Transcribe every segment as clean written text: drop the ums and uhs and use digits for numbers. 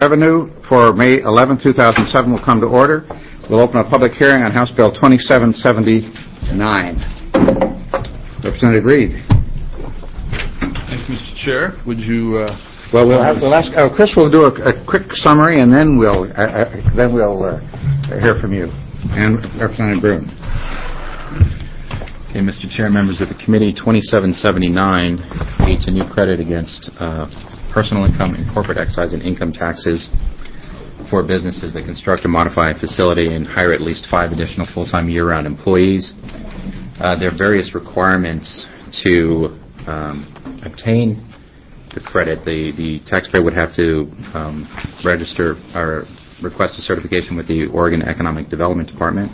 Revenue for May 11, 2007 will come to order. We'll open a public hearing on House Bill 2779. Representative Reed. Thank you, Mr. Chair. Would you... we'll ask Chris will do a quick summary, and then we'll hear from you. And Representative Brune. Okay, Mr. Chair, members of the committee, 2779 creates a new credit against personal income and corporate excise and income taxes for businesses that construct or modify a facility and hire at least 5 additional full-time year-round employees. There are various requirements to obtain the credit. The taxpayer would have to register or request a certification with the Oregon Economic Development Department.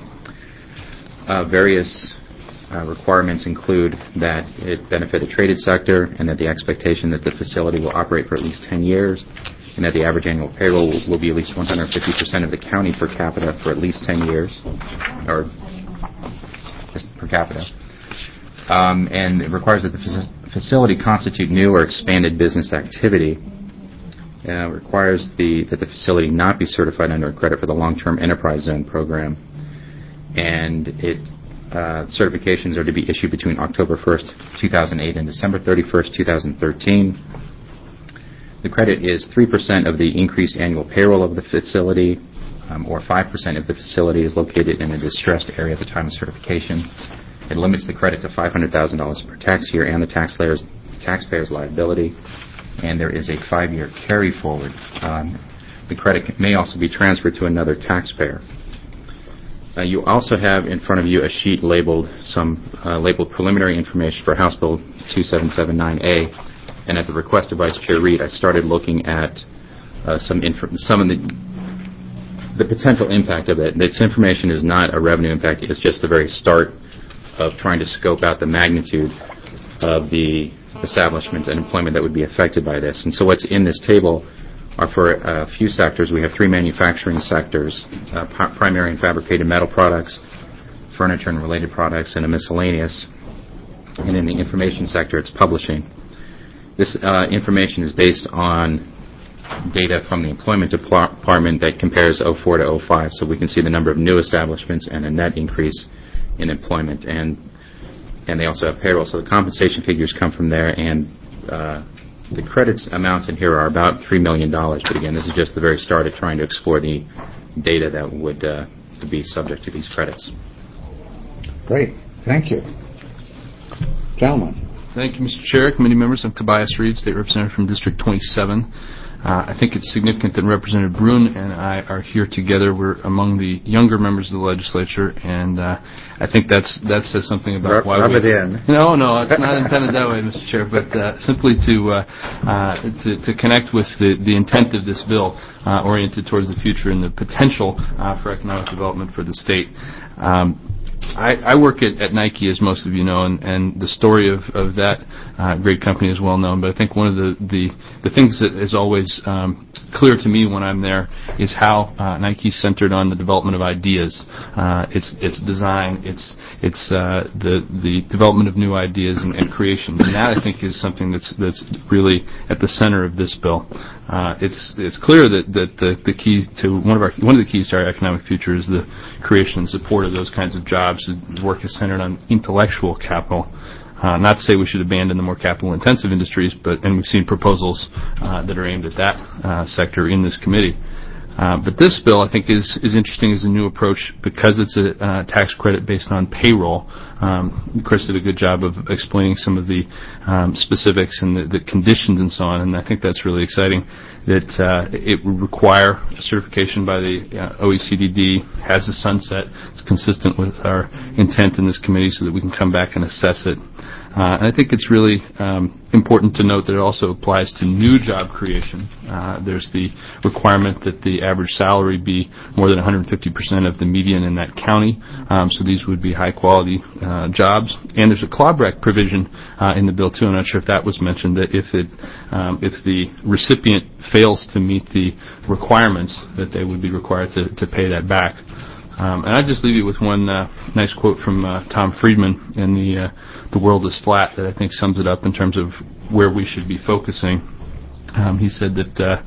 Various requirements include that it benefit the traded sector and that the expectation that the facility will operate for at least 10 years and that the average annual payroll will be at least 150% of the county per capita for at least 10 years, or just per capita. And it requires that the facility constitute new or expanded business activity. It requires that the facility not be certified under a credit for the long-term enterprise zone program. And certifications are to be issued between October 1st, 2008 and December 31st, 2013. The credit is 3% of the increased annual payroll of the facility, or 5% if the facility is located in a distressed area at the time of certification. It limits the credit to $500,000 per tax year and the taxpayer's liability, and there is a 5-year carry forward. The credit may also be transferred to another taxpayer. You also have in front of you a sheet labeled preliminary information for House Bill 2779A, and at the request of Vice Chair Reed, I started looking at some of the potential impact of it. This information is not a revenue impact; it's just the very start of trying to scope out the magnitude of the establishments and employment that would be affected by this. And so, what's in this table are for a few sectors. We have 3 manufacturing sectors, primary and fabricated metal products, furniture and related products, and a miscellaneous. And in the information sector, it's publishing. This information is based on data from the employment department that compares 04 to 05, so we can see the number of new establishments and a net increase in employment. And they also have payroll, so the compensation figures come from there, and the credits amounts in here are about $3 million, but again, this is just the very start of trying to explore the data that would be subject to these credits. Great. Thank you. Gentlemen. Thank you, Mr. Chair, committee members. I'm Tobias Reed, State Representative from District 27. I think it's significant that Representative Brune and I are here together. We're among the younger members of the legislature, and I think that says something about why rub it in. No, it's not intended that way, Mr. Chair, but simply to connect with the intent of this bill oriented towards the future and the potential for economic development for the state. I work at Nike, as most of you know, and the story of that great company is well known. But I think one of the things that is always clear to me when I'm there is how Nike's centered on the development of ideas. Its design, it's the development of new ideas and creations, and that I think is something that's really at the center of this bill. It's clear that the key to one of the keys to our economic future is the creation and support of those kinds of jobs. The work is centered on intellectual capital. Not to say we should abandon the more capital-intensive industries, and we've seen proposals that are aimed at that sector in this committee. But this bill, I think, is interesting as a new approach because it's a tax credit based on payroll. Chris did a good job of explaining some of the specifics and the conditions and so on, and I think that's really exciting. That it would require a certification by the OECD, has a sunset. It's consistent with our intent in this committee so that we can come back and assess it. And I think it's really important to note that it also applies to new job creation. There's the requirement that the average salary be more than 150% of the median in that county. So these would be high-quality jobs. And there's a clawback provision in the bill, too. I'm not sure if that was mentioned, that if the recipient fails to meet the requirements, that they would be required to pay that back. And I'd just leave you with one nice quote from Tom Friedman in The World is Flat that I think sums it up in terms of where we should be focusing. He said that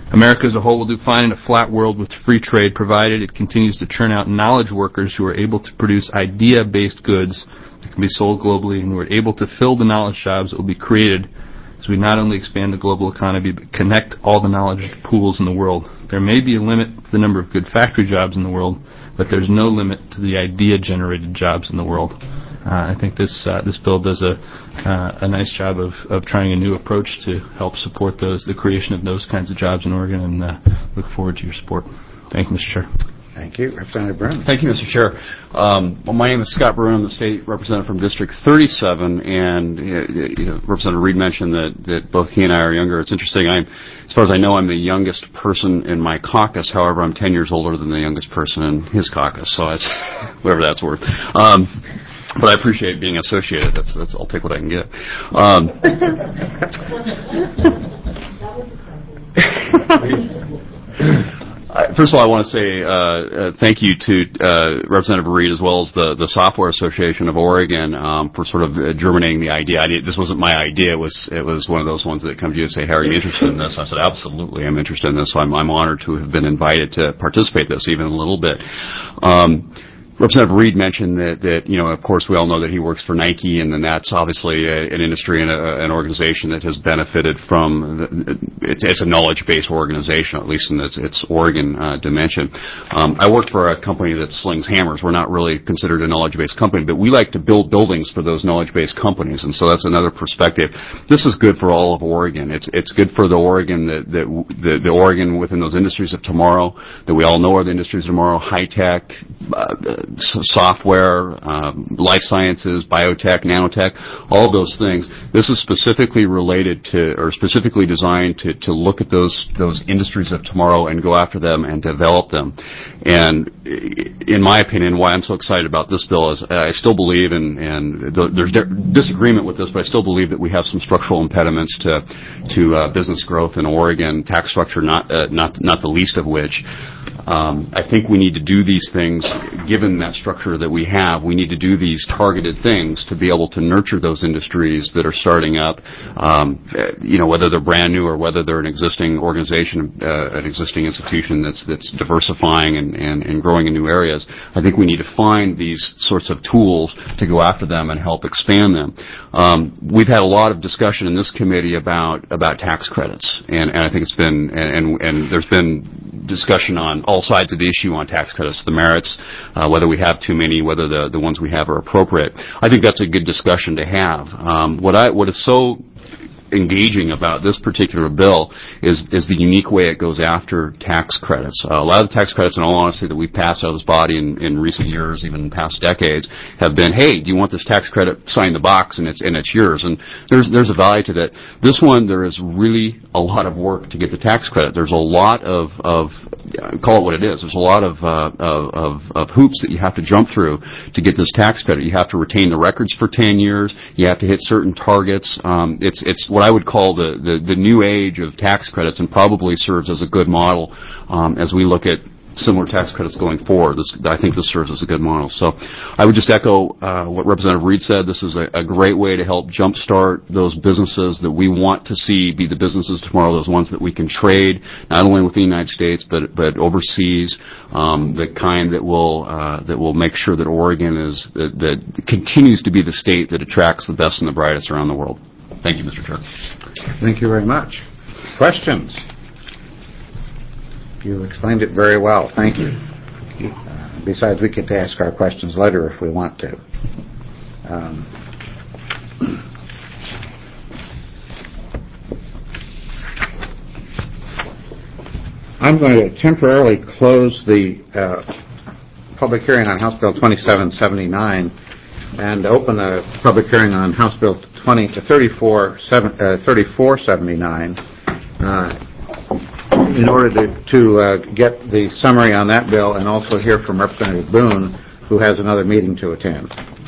America as a whole will do fine in a flat world with free trade, provided it continues to churn out knowledge workers who are able to produce idea-based goods that can be sold globally and who are able to fill the knowledge jobs that will be created as we not only expand the global economy but connect all the knowledge pools in the world. There may be a limit to the number of good factory jobs in the world, but there's no limit to the idea-generated jobs in the world. I think this bill does a nice job of trying a new approach to help support the creation of those kinds of jobs in Oregon, and look forward to your support. Thank you, Mr. Chair. Thank you. Representative Brune. Thank you, Mr. Chair. Well, my name is Scott Brune. I'm the state representative from District 37, and Representative Reed mentioned that both he and I are younger. It's interesting. As far as I know, I'm the youngest person in my caucus. However, I'm 10 years older than the youngest person in his caucus, so it's whatever that's worth. But I appreciate being associated. That's I'll take what I can get. First of all, I want to say thank you to Representative Reed as well as the Software Association of Oregon for sort of germinating the idea. This wasn't my idea. It was one of those ones that come to you and say, "Hey, are you interested in this?" I said, "Absolutely, I'm interested in this." So I'm honored to have been invited to participate in this, even a little bit. Representative Reed mentioned that of course, we all know that he works for Nike, and then that's obviously an industry and an organization that has benefited from. It's a knowledge-based organization, at least in its Oregon dimension. I work for a company that slings hammers. We're not really considered a knowledge-based company, but we like to build buildings for those knowledge-based companies, and so that's another perspective. This is good for all of Oregon. It's good for the Oregon the Oregon within those industries of tomorrow that we all know are the industries of tomorrow: high tech. Software, life sciences, biotech, nanotech, all of those things. This is specifically related to, or specifically designed to look at those industries of tomorrow and go after them and develop them. And in my opinion, why I'm so excited about this bill is I still believe, and there's disagreement with this, but I still believe that we have some structural impediments to business growth in Oregon, tax structure not the least of which. I think we need to do these things, given that structure that we have. We need to do these targeted things to be able to nurture those industries that are starting up, whether they're brand new or whether they're an existing organization, an existing institution that's diversifying and growing in new areas. I think we need to find these sorts of tools to go after them and help expand them. We've had a lot of discussion in this committee about tax credits, and I think it's been, and there's been discussion on all sides of the issue on tax credits, the merits, whether we have too many, whether the ones we have are appropriate. I think that's a good discussion to have. What is so engaging about this particular bill is the unique way it goes after tax credits. A lot of the tax credits, in all honesty, that we've passed out of this body in recent years, even in past decades, have been, hey, do you want this tax credit? Sign the box and it's yours. And there's a value to that. This one, there is really a lot of work to get the tax credit. There's a lot of call it what it is. There's a lot of hoops that you have to jump through to get this tax credit. You have to retain the records for 10 years. You have to hit certain targets. It's what I would call the new age of tax credits, and probably serves as a good model as we look at similar tax credits going forward. I think this serves as a good model. So I would just echo what Representative Reed said. This is a great way to help jumpstart those businesses that we want to see be the businesses tomorrow, those ones that we can trade, not only within the United States, but overseas, the kind that will make sure that Oregon that continues to be the state that attracts the best and the brightest around the world. Thank you, Mr. Chair. Thank you very much. Questions? You explained it very well. Thank you. Besides, we get to ask our questions later if we want to. I'm going to temporarily close the public hearing on House Bill 2779 and open a public hearing on House Bill 3479 in order to get the summary on that bill and also hear from Representative Boone, who has another meeting to attend.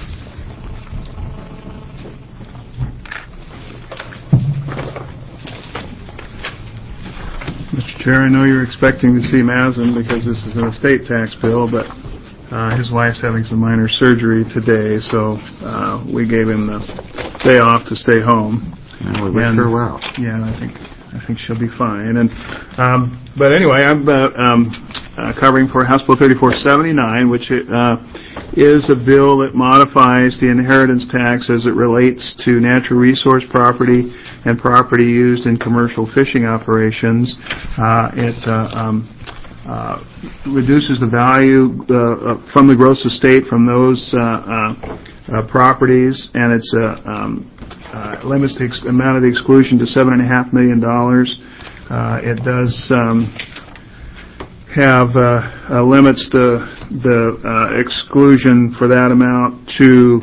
Mr. Chair, I know you're expecting to see Mazen because this is an estate tax bill, but his wife's having some minor surgery today, so we gave him the day off to stay home. And we wish her well. Yeah, I I think she'll be fine. And but anyway, I'm covering for House Bill 3479, which is a bill that modifies the inheritance tax as it relates to natural resource property and property used in commercial fishing operations. It reduces the value from the gross estate from those properties, and it's limits the amount of the exclusion to $7.5 million. It does have limits the exclusion for that amount to,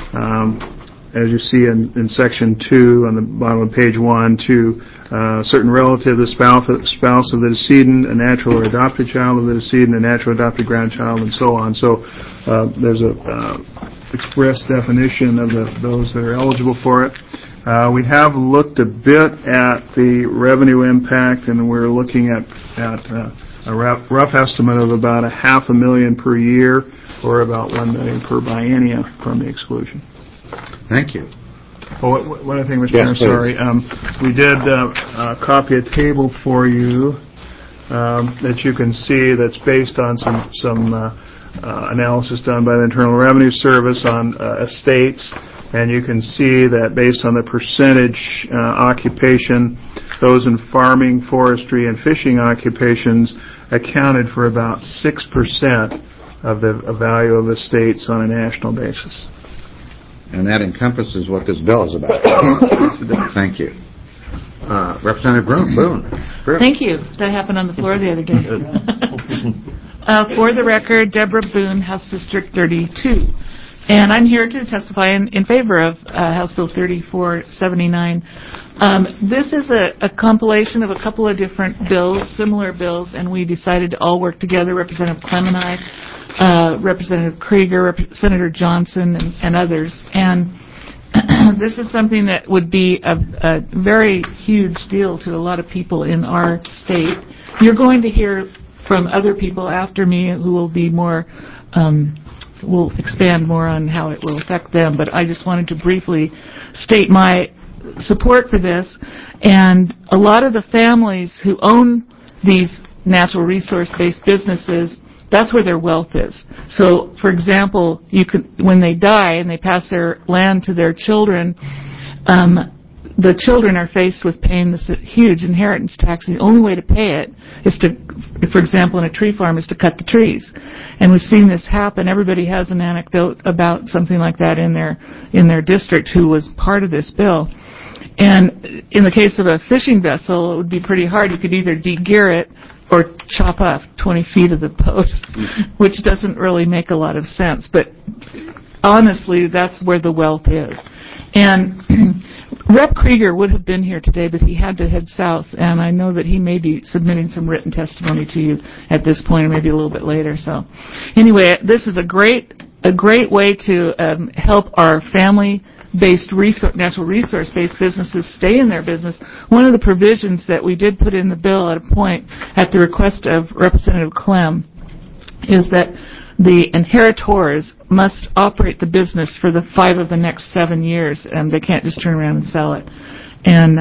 as you see in Section 2 on the bottom of page 1, to certain relative, the spouse of the decedent, a natural or adopted child of the decedent, a natural adopted grandchild, and so on. So there's a express definition of those that are eligible for it. We have looked a bit at the revenue impact, and we're looking at a rough estimate of about $500,000 per year, or about $1 million per biennia from the exclusion. Thank you. Oh, one other thing, Mr. Chairman, sorry. We did copy a table for you that you can see that's based on some analysis done by the Internal Revenue Service on estates, and you can see that based on the percentage occupation, those in farming, forestry, and fishing occupations accounted for about 6% of the value of estates on a national basis. And that encompasses what this bill is about. Thank you. Representative Boone. Thank you. That happened on the floor the other day. For the record, Deborah Boone, House District 32. And I'm here to testify in favor of House Bill 3479. This is a compilation of a couple of different bills, similar bills, and we decided to all work together, Representative Clem and I, Representative Krieger, Senator Johnson, and others. And this is something that would be a very huge deal to a lot of people in our state. You're going to hear from other people after me who will be more, will expand more on how it will affect them. But I just wanted to briefly state my support for this. And a lot of the families who own these natural resource-based businesses, that's where their wealth is. So, for example, when they die and they pass their land to their children, the children are faced with paying this huge inheritance tax. The only way to pay it is to, for example, in a tree farm, is to cut the trees. And we've seen this happen. Everybody has an anecdote about something like that in their district who was part of this bill. And in the case of a fishing vessel, it would be pretty hard. You could either de-gear it or chop off 20 feet of the boat, which doesn't really make a lot of sense. But honestly, that's where the wealth is. And Rep. Krieger would have been here today, but he had to head south, and I know that he may be submitting some written testimony to you at this point, or maybe a little bit later. So anyway, this is a great way to help our family-based natural resource-based businesses stay in their business. One of the provisions that we did put in the bill at a point at the request of Representative Clem is that the inheritors must operate the business for the 5 of the next 7 years, and they can't just turn around and sell it. And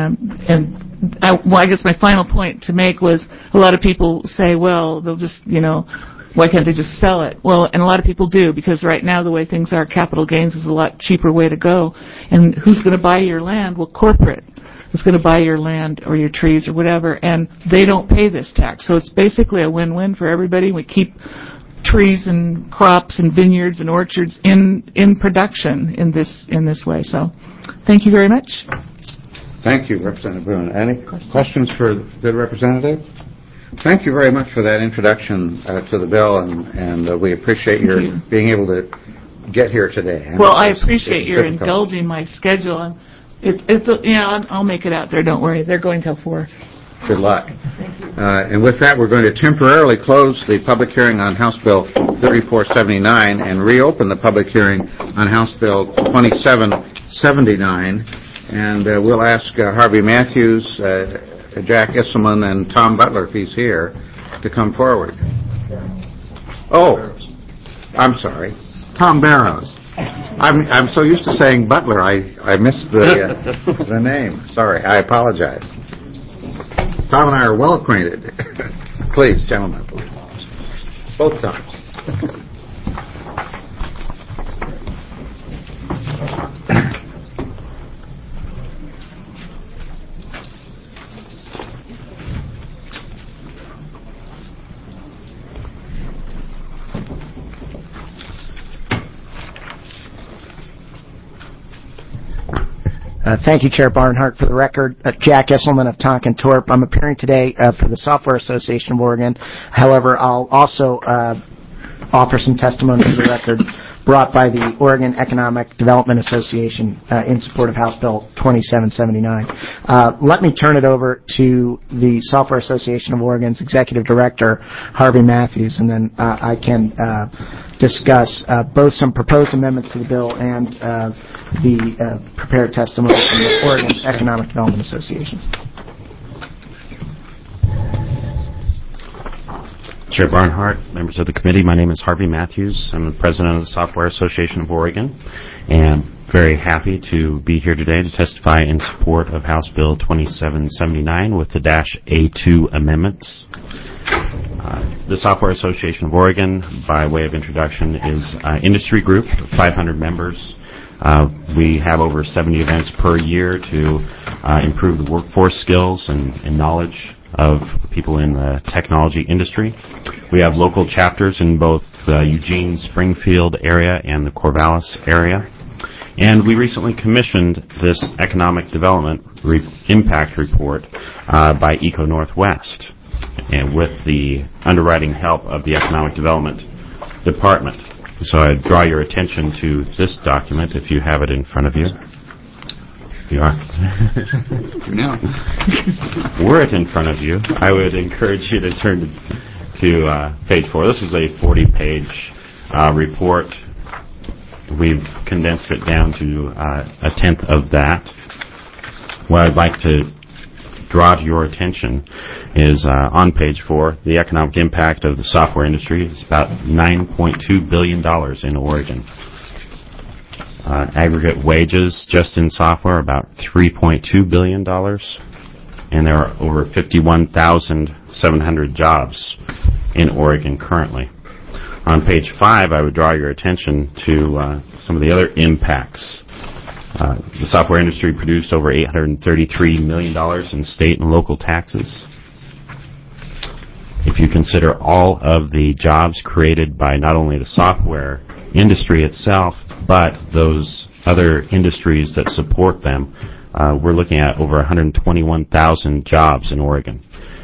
I guess my final point to make was a lot of people say, well, they'll just, why can't they just sell it? Well, and a lot of people do, because right now the way things are, capital gains is a lot cheaper way to go. And who's going to buy your land? Well, corporate is going to buy your land or your trees or whatever, and they don't pay this tax. So it's basically a win-win for everybody. We keep trees and crops and vineyards and orchards in production in this way. So thank you very much. Thank you, Representative Boone. Any questions for the good representative? Thank you very much for that introduction to the bill, and we appreciate your being able to get here today. Well, I appreciate your indulging my schedule. I'll make it out there. Don't worry. They're going till 4. Good luck. Thank you. And with that, we're going to temporarily close the public hearing on House Bill 3479 and reopen the public hearing on House Bill 2779. And we'll ask Harvey Matthews, Jack Isselman, and Tom Butler, if he's here, to come forward. Oh, I'm sorry. Tom Barrows. I'm so used to saying Butler, I missed the name. Sorry, I apologize. Tom and I are well acquainted. Please, gentlemen. Both times. Thank you, Chair Barnhart. For the record, Jack Esselman of Tonkin Torp. I'm appearing today for the Software Association of Oregon. However, I'll also offer some testimony for the record brought by the Oregon Economic Development Association in support of House Bill 2779. Let me turn it over to the Software Association of Oregon's Executive Director, Harvey Matthews, and then I can discuss both some proposed amendments to the bill and the prepared testimony from the Oregon Economic Development Association. Chair Barnhart, members of the committee, my name is Harvey Matthews. I'm the president of the Software Association of Oregon, and very happy to be here today to testify in support of House Bill 2779 with the -A2 amendments. The Software Association of Oregon, by way of introduction, is an industry group of 500 members. We have over 70 events per year to improve the workforce skills and knowledge of people in the technology industry. We have local chapters in both the Eugene, Springfield area and the Corvallis area. And we recently commissioned this economic development impact report by Eco Northwest, and with the underwriting help of the Economic Development Department. So I draw your attention to this document if you have it in front of you. You are? No. Were it in front of you, I would encourage you to turn to page 4. This is a 40-page report. We've condensed it down to a tenth of that. What I'd like to draw to your attention is on page 4, the economic impact of the software industry is about $9.2 billion in Oregon. Aggregate wages just in software about $3.2 billion, and there are over 51,700 jobs in Oregon currently. On page 5, I would draw your attention to some of the other impacts. The software industry produced over $833 million in state and local taxes. If you consider all of the jobs created by not only the software industry itself, but those other industries that support them, we're looking at over 121,000 jobs in Oregon.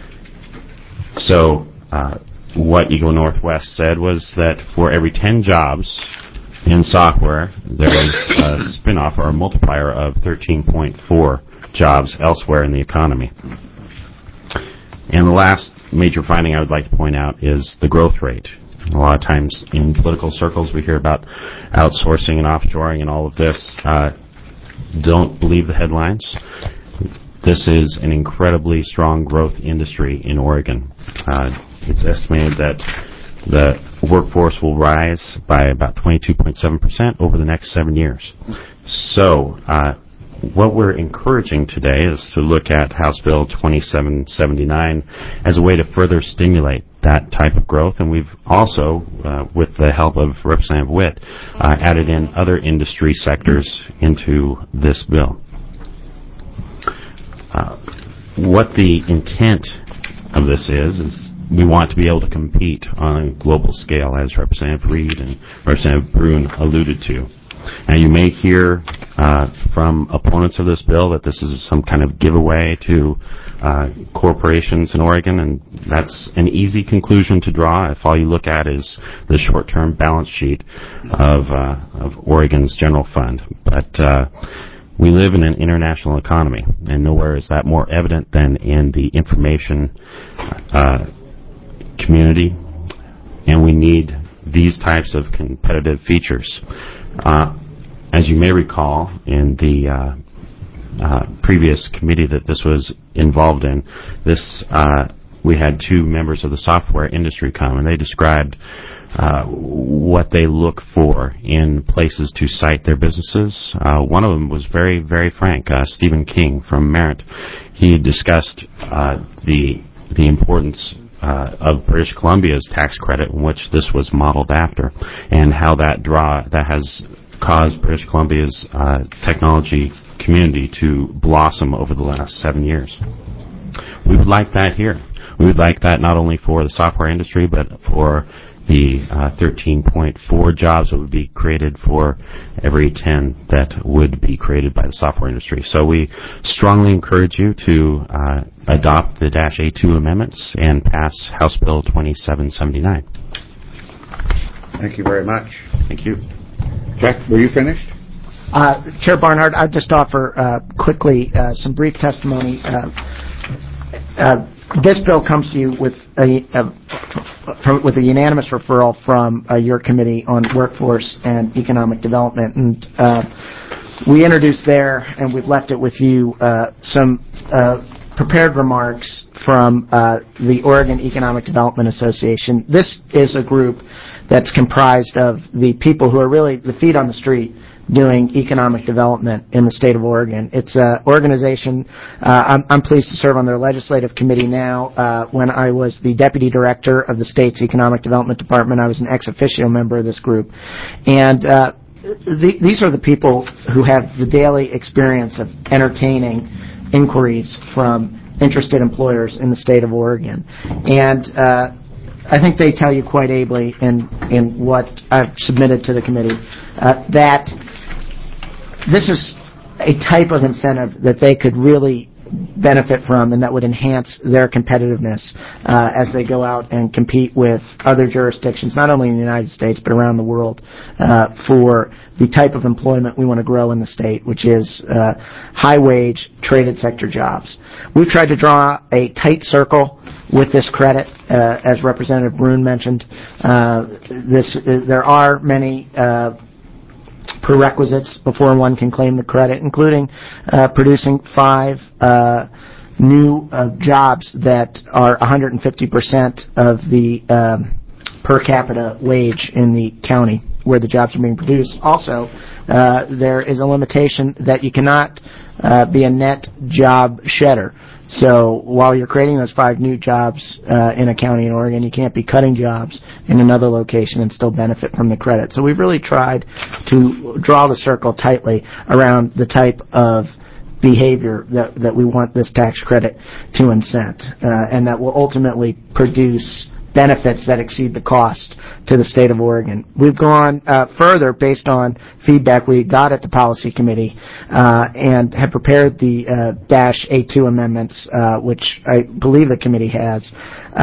So what Eco Northwest said was that for every 10 jobs in software, there is a spin-off or a multiplier of 13.4 jobs elsewhere in the economy. And the last major finding I would like to point out is the growth rate. A lot of times in political circles we hear about outsourcing and offshoring and all of this. Don't believe the headlines. This is an incredibly strong growth industry in Oregon. It's estimated that the workforce will rise by about 22.7% over the next 7 years. So what we're encouraging today is to look at House Bill 2779 as a way to further stimulate that type of growth, and we've also, with the help of Representative Witt, added in other industry sectors into this bill. What the intent of this is we want to be able to compete on a global scale, as Representative Reed and Representative Brune alluded to. Now, you may hear from opponents of this bill that this is some kind of giveaway to corporations in Oregon, and that's an easy conclusion to draw if all you look at is the short-term balance sheet of Oregon's general fund. But we live in an international economy, and nowhere is that more evident than in the information community, and we need these types of competitive features. As you may recall, in the previous committee that this was involved in, this we had two members of the software industry come, and they described what they look for in places to site their businesses. One of them was very, very frank. Stephen King from Merit. He discussed the importance of British Columbia's tax credit, in which this was modeled after, and how that has caused British Columbia's technology community to blossom over the last 7 years. We would like that here. We would like that not only for the software industry, but for the 13.4 jobs that would be created for every 10 that would be created by the software industry. So we strongly encourage you to adopt the -A2 amendments and pass House Bill 2779. Thank you very much. Thank you. Jack, were you finished? Chair Barnhart, I'd just offer quickly some brief testimony. This bill comes to you with a unanimous referral from your committee on workforce and economic development, and we introduced there, and we've left it with you, some prepared remarks from the Oregon Economic Development Association. This is a group that's comprised of the people who are really the feet on the street doing economic development in the state of Oregon. It's an organization, I'm pleased to serve on their legislative committee now. When I was the deputy director of the state's economic development department, I was an ex officio member of this group. And these are the people who have the daily experience of entertaining inquiries from interested employers in the state of Oregon. And I think they tell you quite ably in what I've submitted to the committee that this is a type of incentive that they could really benefit from and that would enhance their competitiveness as they go out and compete with other jurisdictions, not only in the United States but around the world, for the type of employment we want to grow in the state, which is high-wage, traded sector jobs. We've tried to draw a tight circle with this credit, as Representative Brune mentioned. There are many prerequisites before one can claim the credit, including producing 5 new jobs that are 150% of the per capita wage in the county where the jobs are being produced. Also, there is a limitation that you cannot be a net job shedder. So while you're creating those 5 new jobs in a county in Oregon, you can't be cutting jobs in another location and still benefit from the credit. So we've really tried to draw the circle tightly around the type of behavior that we want this tax credit to incent, and that will ultimately produce benefits that exceed the cost to the state of Oregon. We've gone further based on feedback we got at the policy committee and have prepared the -A2 amendments, which I believe the committee has.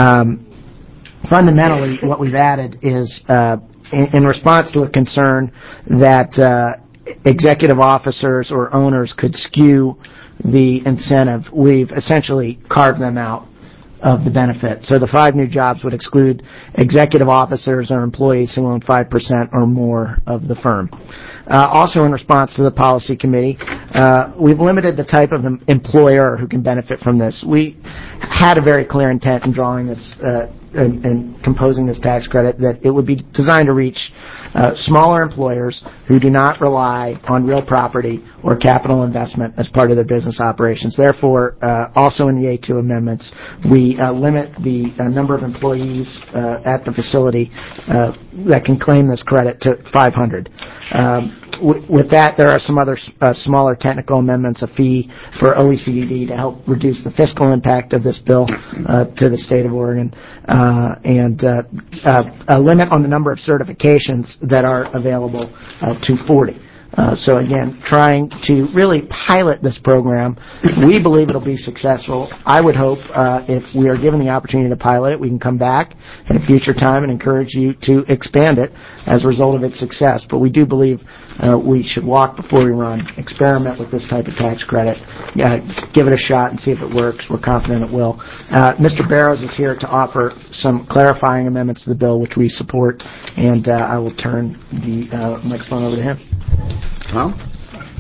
Fundamentally, what we've added is in response to a concern that executive officers or owners could skew the incentive, we've essentially carved them out of the benefit. So the 5 new jobs would exclude executive officers or employees who own 5% or more of the firm. Also in response to the policy committee, we've limited the type of employer who can benefit from this. We had a very clear intent in drawing this and composing this tax credit that it would be designed to reach smaller employers who do not rely on real property or capital investment as part of their business operations. Therefore, also in the A2 amendments, we limit the number of employees at the facility that can claim this credit to 500. With that, there are some other smaller technical amendments, a fee for OECD to help reduce the fiscal impact of this bill to the state of Oregon, and a limit on the number of certifications that are available to 40. So again, trying to really pilot this program. We believe it'll be successful. I would hope if we are given the opportunity to pilot it, we can come back at a future time and encourage you to expand it as a result of its success. But we do believe we should walk before we run, experiment with this type of tax credit, give it a shot and see if it works. We're confident it will. Mr. Barrows is here to offer some clarifying amendments to the bill, which we support, and I will turn the microphone over to him. Tom?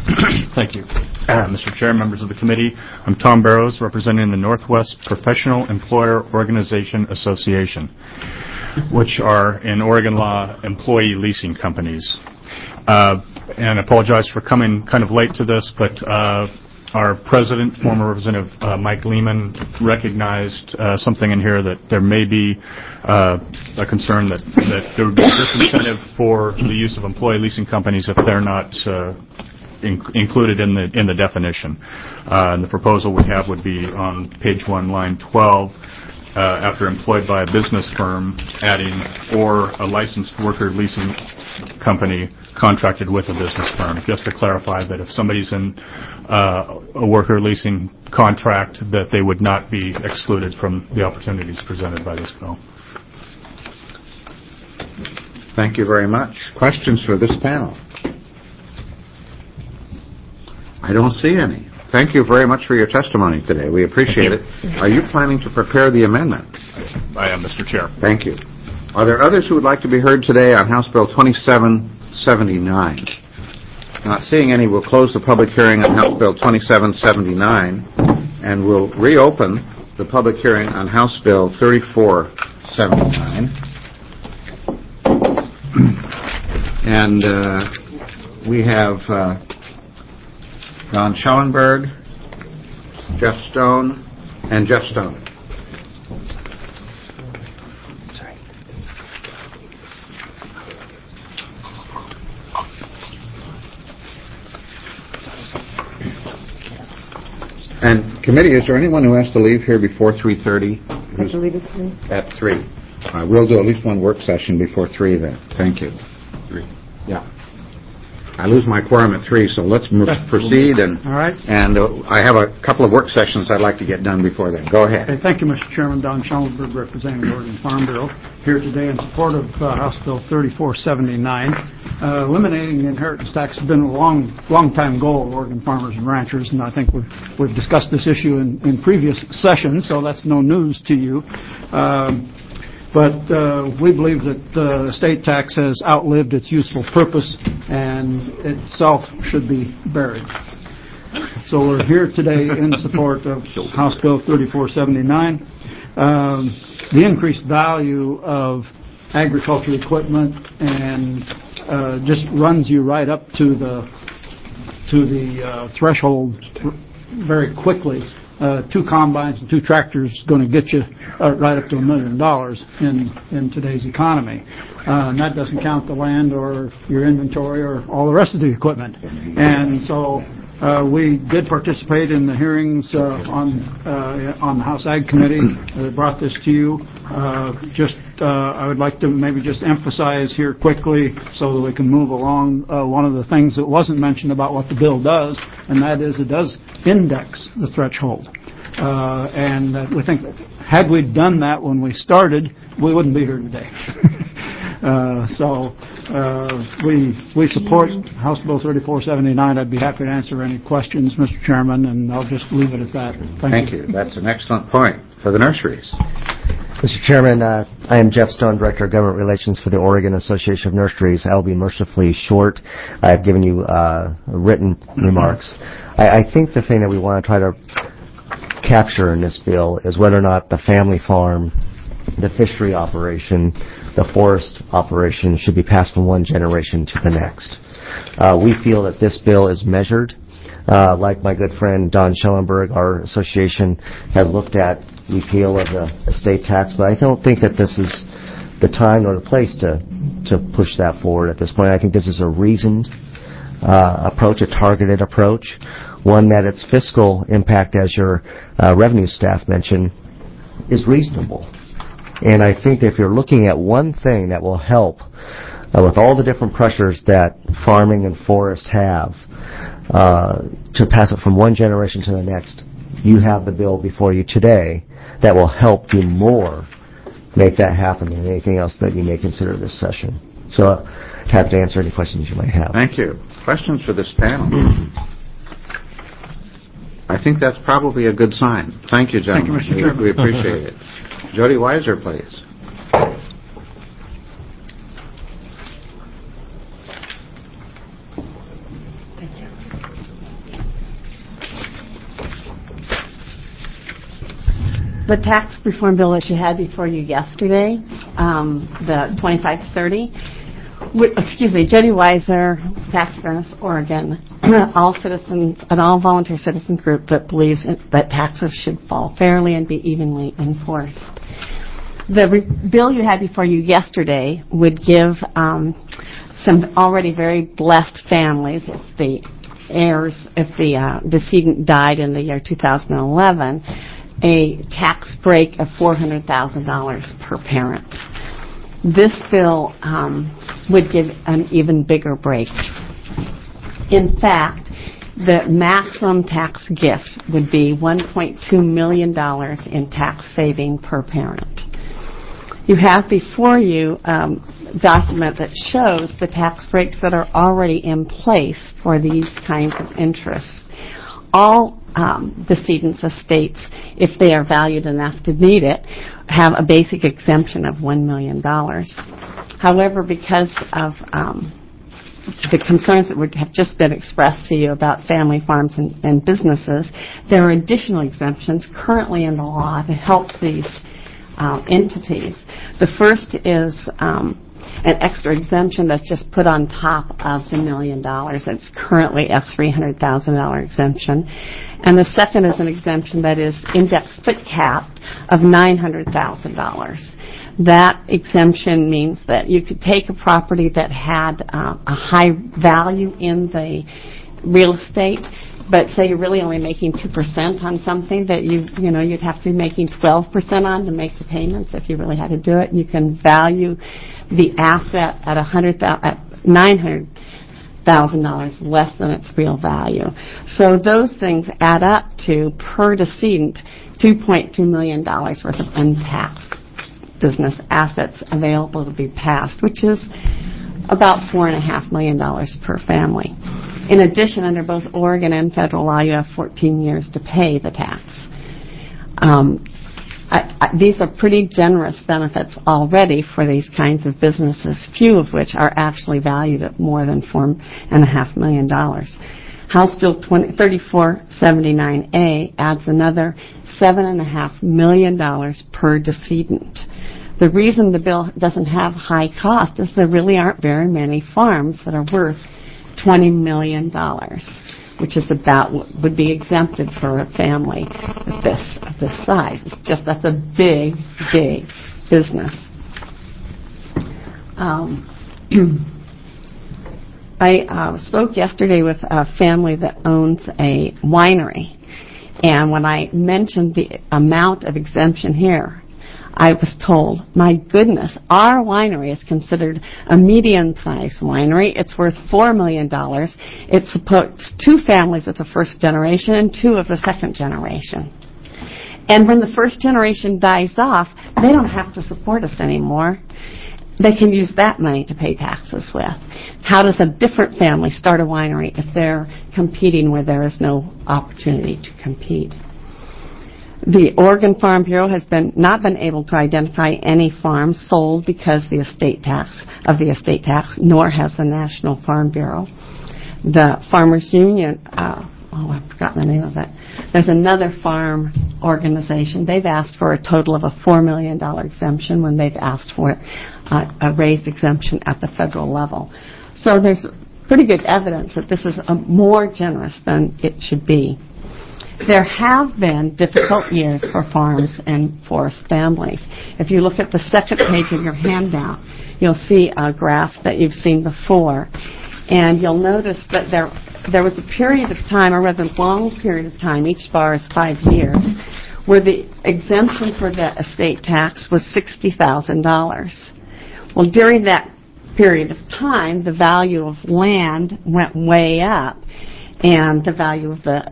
Thank you. Mr. Chair, members of the committee, I'm Tom Barrows, representing the Northwest Professional Employer Organization Association, which are, in Oregon law, employee leasing companies. And I apologize for coming kind of late to this, but our president, former Representative Mike Lehman, recognized something in here that there may be a concern that there would be a disincentive for the use of employee leasing companies if they're not included in the definition. And the proposal we have would be on page 1, line 12, after employed by a business firm, adding or a licensed worker leasing company contracted with a business firm, just to clarify that if somebody's in a worker leasing contract, that they would not be excluded from the opportunities presented by this bill. Thank you very much. Questions for this panel? I don't see any. Thank you very much for your testimony today. We appreciate it. Are you planning to prepare the amendment? I am, Mr. Chair. Thank you. Are there others who would like to be heard today on House Bill 2779? Not seeing any, we'll close the public hearing on House Bill 2779, and we'll reopen the public hearing on House Bill 3479. And we have Don Schellenberg, Jeff Stone, and Jeff Stone. And committee, is there anyone who has to leave here before 3:30? I have to leave at 3. At 3. We'll do at least one work session before 3 then. Thank you. 3. Yeah. I lose my quorum at 3, so let's proceed. And all right. And I have a couple of work sessions I'd like to get done before then. Go ahead. Okay, thank you, Mr. Chairman. Don Schellenberg, representing the Oregon Farm Bureau, here today in support of House Bill 3479. Eliminating the inheritance tax has been a long time goal of Oregon farmers and ranchers, and I think we've discussed this issue in previous sessions, so that's no news to you. But we believe that the estate tax has outlived its useful purpose and itself should be buried. So we're here today in support of House Bill 3479. The increased value of agricultural equipment and just runs you right up to the threshold very quickly. 2 combines and 2 tractors going to get you right up to $1 million in today's economy. And that doesn't count the land or your inventory or all the rest of the equipment. And so we did participate in the hearings on the House Ag Committee that brought this to you. I would like to maybe just emphasize here quickly so that we can move along one of the things that wasn't mentioned about what the bill does, and that is it does index the threshold. And we think that had we done that when we started, we wouldn't be here today. So we support House Bill 3479. I'd be happy to answer any questions, Mr. Chairman, and I'll just leave it at that. Thank you. That's an excellent point for the nurseries. Mr. Chairman, I am Jeff Stone, Director of Government Relations for the Oregon Association of Nurseries. I'll be mercifully short. I've given you written remarks. I think the thing that we want to try to capture in this bill is whether or not the family farm, the fishery operation, the forest operation should be passed from one generation to the next. We feel that this bill is measured. Like my good friend Don Schellenberg, our association has looked at repeal of the estate tax, but I don't think that this is the time or the place to push that forward at this point. I think this is a reasoned approach, a targeted approach, one that its fiscal impact, as your revenue staff mentioned, is reasonable. And I think that if you're looking at one thing that will help with all the different pressures that farming and forest have to pass it from one generation to the next, you have the bill before you today that will help do more make that happen than anything else that you may consider this session. So happy to answer any questions you might have. Thank you. Questions for this panel? I think that's probably a good sign. Thank you, gentlemen. Thank you, Mr. Chairman. We appreciate it. Jody Weiser, please. The tax reform bill that you had before you yesterday, the 2530, Jody Weiser, Tax Fairness Oregon, all citizens, an all-volunteer citizen group that believes that taxes should fall fairly and be evenly enforced. The bill you had before you yesterday would give some already very blessed families, if the decedent died in the year 2011, a tax break of $400,000 per parent. This bill would give an even bigger break. In fact, the maximum tax gift would be $1.2 million in tax saving per parent. You have before you a document that shows the tax breaks that are already in place for these kinds of interests. All decedents' estates, if they are valued enough to need it, have a basic exemption of $1 million. However, because of the concerns that have just been expressed to you about family farms and businesses, there are additional exemptions currently in the law to help these entities. The first is an extra exemption that's just put on top of the $1 million. It's currently a $300,000 exemption. And the second is an exemption that is indexed but capped of $900,000. That exemption means that you could take a property that had a high value in the real estate, but say you're really only making 2% on something that you'd have to be making 12% on to make the payments if you really had to do it. You can value the asset at $900,000 less than its real value. So those things add up to, per decedent, $2.2 million worth of untaxed business assets available to be passed, which is about $4.5 million per family. In addition, under both Oregon and federal law, you have 14 years to pay the tax. These are pretty generous benefits already for these kinds of businesses, few of which are actually valued at more than $4.5 million. House Bill 3479A adds another $7.5 million per decedent. The reason the bill doesn't have high cost is there really aren't very many farms that are worth $20 million, which is about what would be exempted for a family of this size. It's just, that's a big, big business. I spoke yesterday with a family that owns a winery, and when I mentioned the amount of exemption here, I was told, my goodness, our winery is considered a medium-sized winery. It's worth $4 million. It supports 2 families of the first generation and 2 of the second generation. And when the first generation dies off, they don't have to support us anymore. They can use that money to pay taxes with. How does a different family start a winery if they're competing where there is no opportunity to compete? The Oregon Farm Bureau has not been able to identify any farms sold because of the estate tax, nor has the National Farm Bureau. The Farmers Union, I've forgotten the name of it. There's another farm organization. They've asked for a total of a $4 million exemption when they've asked for a raised exemption at the federal level. So there's pretty good evidence that this is more generous than it should be. There have been difficult years for farms and forest families. If you look at the second page of your handout, you'll see a graph that you've seen before, and you'll notice that there was a period of time, or rather long period of time, each bar is 5 years, where the exemption for the estate tax was $60,000. Well, during that period of time, the value of land went way up, and the value of that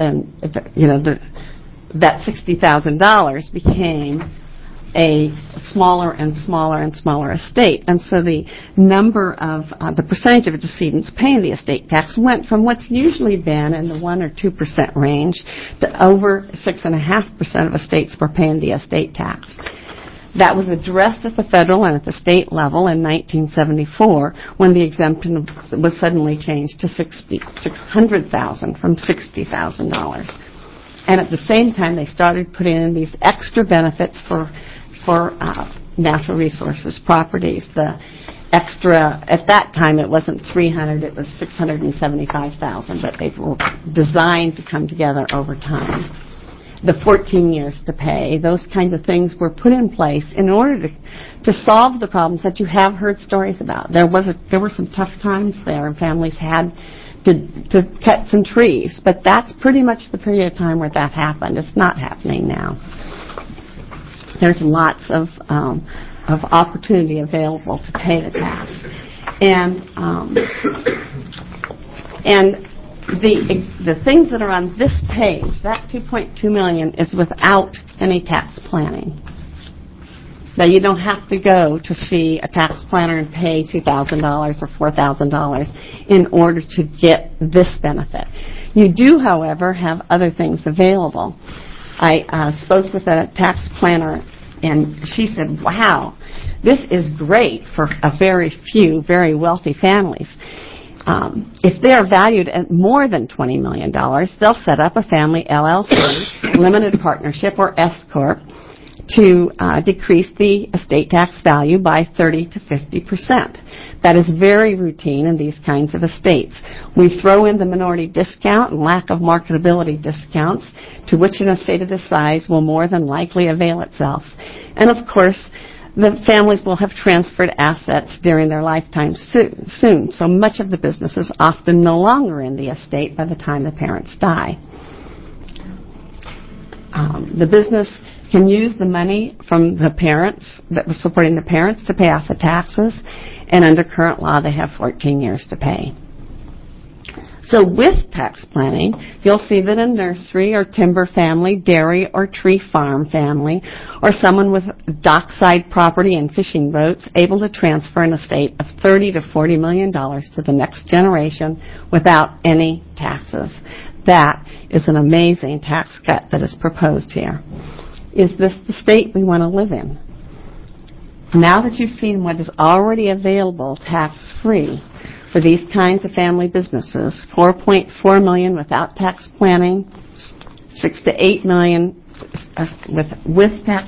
$60,000 became a smaller and smaller and smaller estate. And so the number of, the percentage of decedents paying the estate tax went from what's usually been in the 1 or 2% range to over 6.5% of estates were paying the estate tax. That was addressed at the federal and at the state level in 1974 when the exemption was suddenly changed to $600,000 from $60,000. And at the same time, they started putting in these extra benefits for natural resources properties. The extra, at that time, it wasn't $300, it was $675,000, but they were designed to come together over time. The 14 years to pay, those kinds of things were put in place in order to solve the problems that you have heard stories about. There were some tough times there, and families had to cut some trees, but that's pretty much the period of time where that happened. It's not happening now. There's lots of opportunity available to pay the tax, and the things that are on this page, that $2.2 million is without any tax planning. Now, you don't have to go to see a tax planner and pay $2,000 or $4,000 in order to get this benefit. You do, however, have other things available. I spoke with a tax planner, and she said, wow, this is great for a very few very wealthy families. If they are valued at more than $20 million, they'll set up a family LLC, limited partnership, or S-corp to decrease the estate tax value by 30 to 50%. That is very routine in these kinds of estates. We throw in the minority discount and lack of marketability discounts, to which an estate of this size will more than likely avail itself. And of course, the families will have transferred assets during their lifetime soon, so much of the business is often no longer in the estate by the time the parents die. The business can use the money from the parents that was supporting the parents to pay off the taxes, and under current law they have 14 years to pay. So with tax planning, you'll see that a nursery or timber family, dairy or tree farm family, or someone with dockside property and fishing boats able to transfer an estate of $30 to $40 million to the next generation without any taxes. That is an amazing tax cut that is proposed here. Is this the state we want to live in? Now that you've seen what is already available tax-free for these kinds of family businesses, $4.4 million without tax planning, $6 to $8 million with tax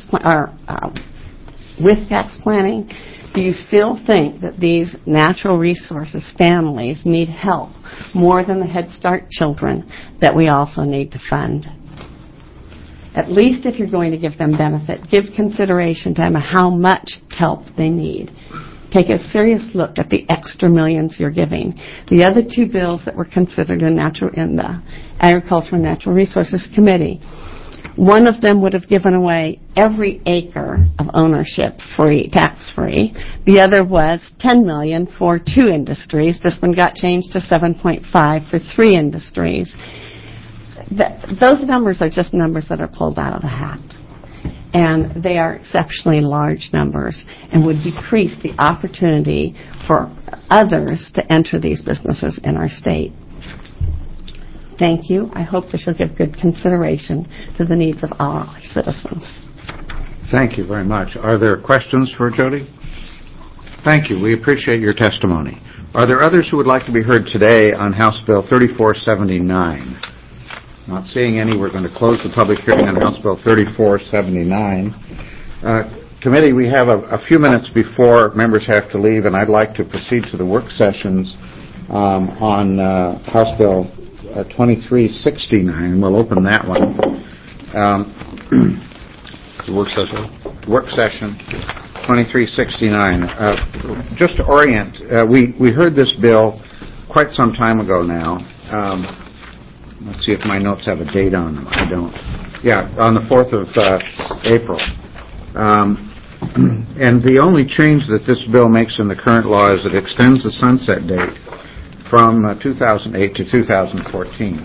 planning, do you still think that these natural resources families need help more than the Head Start children that we also need to fund? At least if you're going to give them benefit, give consideration to them how much help they need. Take a serious look at the extra millions you're giving. The other two bills that were considered in the Agriculture and Natural Resources Committee, one of them would have given away every acre of ownership free, tax-free. The other was $10 million for 2 industries. This one got changed to $7.5 for 3 industries. Those numbers are just numbers that are pulled out of the hat. And they are exceptionally large numbers and would decrease the opportunity for others to enter these businesses in our state. Thank you. I hope that you'll give good consideration to the needs of all our citizens. Thank you very much. Are there questions for Jody? Thank you. We appreciate your testimony. Are there others who would like to be heard today on House Bill 3479? Not seeing any, we're going to close the public hearing on House Bill 3479. Committee, we have a few minutes before members have to leave, and I'd like to proceed to the work sessions on House Bill 2369. We'll open that one. The work session? Work session 2369. Just to orient, we heard this bill quite some time ago now. Let's see if my notes have a date on them. I don't. Yeah, on the 4th of April. And the only change that this bill makes in the current law is it extends the sunset date from 2008 to 2014.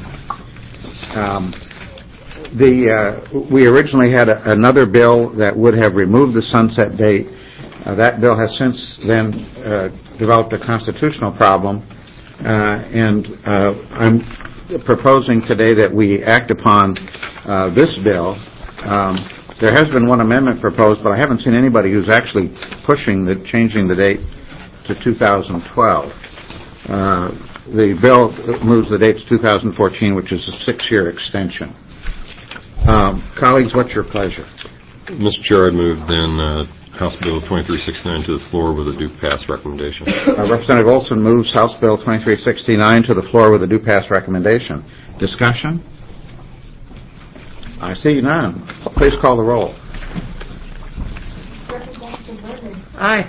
We originally had another bill that would have removed the sunset date. That bill has since then developed a constitutional problem, and I'm proposing today that we act upon this bill. There has been one amendment proposed, but I haven't seen anybody who's actually pushing changing the date to 2012. The bill moves the date to 2014, which is a 6-year extension. Colleagues, what's your pleasure? Mr. Chair, I move then House Bill 2369 to the floor with a due pass recommendation. Representative Olson moves House Bill 2369 to the floor with a due pass recommendation. Discussion? I see none. Please call the roll. Representative Berger. Aye.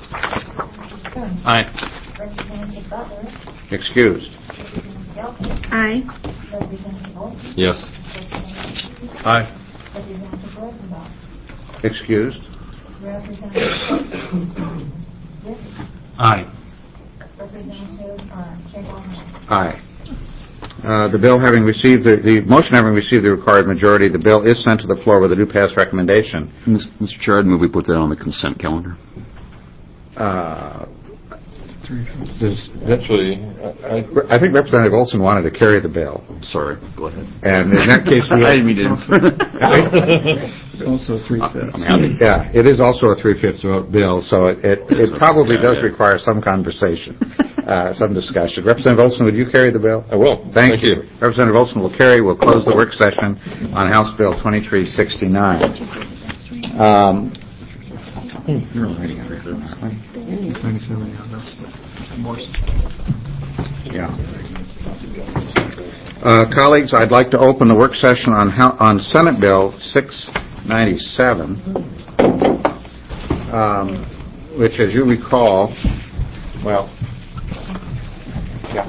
Aye. Representative Butler. Excused. Representative Gelser. Aye. Representative Olson. Yes. Representative Aye. Representative Rosenbaum. Excused. Representative Witt. Aye. Representative Chair Barnhart. Aye. The bill having received the motion having received the required majority, the bill is sent to the floor with a due pass recommendation. Mr. Chair, I'd move we put that on the consent calendar. Actually, I think Representative Olson wanted to carry the bill. Sorry, go ahead. And in that case, we I didn't mean to. It's also a 3/5. I'm happy. Yeah, it is also a 3/5 vote bill, so it probably does require some conversation, some discussion. Representative Olson, would you carry the bill? I will. Thank you. Representative Olson will carry. We'll close the work session on House Bill 2369. You're already under it. 97, yeah, that's the motion. Yeah. Colleagues, I'd like to open the work session on Senate Bill 697, which, as you recall, well, yeah.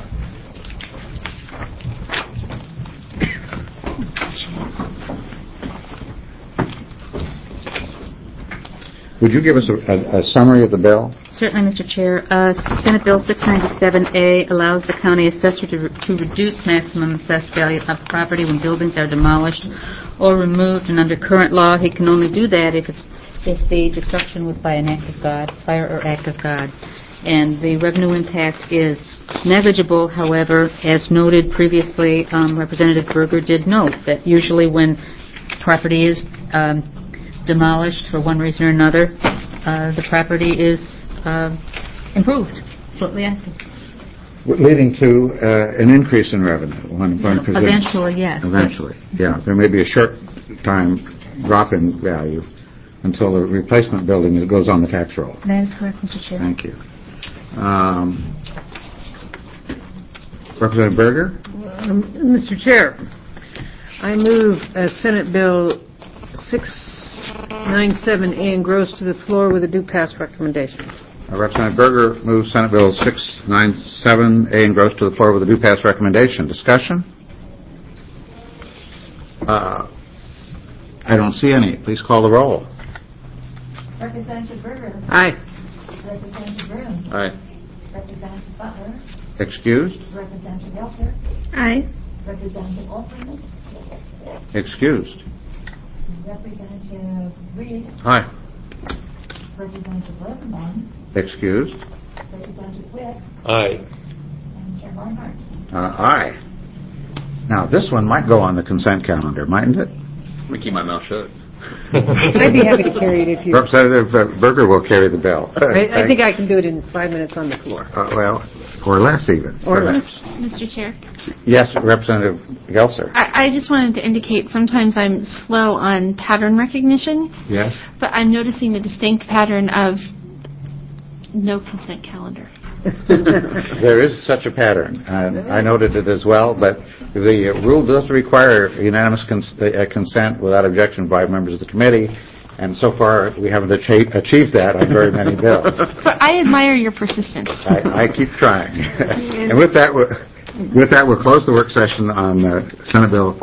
Would you give us a summary of the bill? Certainly, Mr. Chair. Senate Bill 697A allows the county assessor to reduce maximum assessed value of property when buildings are demolished or removed, and under current law, he can only do that if the destruction was by an act of God, fire or act of God. And the revenue impact is negligible. However, as noted previously, Representative Berger did note that usually when property is demolished for one reason or another, the property is improved shortly after. Leading to an increase in revenue. Eventually, yes. Eventually, yeah. There may be a short-time drop in value until the replacement building goes on the tax roll. That is correct, Mr. Chair. Thank you. Representative Berger? Mr. Chair, I move Senate Bill 697A engrossed to the floor with a due pass recommendation. Representative Berger moves Senate Bill 697A engrossed to the floor with a due pass recommendation. Discussion? I don't see any. Please call the roll. Representative Berger. Aye. Representative Broom. Aye. Representative Butler. Excused? Representative Gelser. Aye. Representative Olson. Excused. Representative Reed. Aye. Representative Rosenbaum. Excused? Representative Witt. Aye. And Chair Barnhart. Aye. Now, this one might go on the consent calendar, mightn't it? Let me keep my mouth shut. I'd be happy to carry it if you... Representative Berger will carry the bill. I think I can do it in 5 minutes on the floor. Well, or less even. Or less. Mr. Chair, Yes, Representative Gelser. I just wanted to indicate sometimes I'm slow on pattern recognition, Yes? but I'm noticing the distinct pattern of no consent calendar. There is such a pattern. I noted it as well, but the rule does require unanimous consent without objection by members of the committee, and so far we haven't achieved that on very many bills. But I admire your persistence. I keep trying. And with that, we'll close the work session on Senate Bill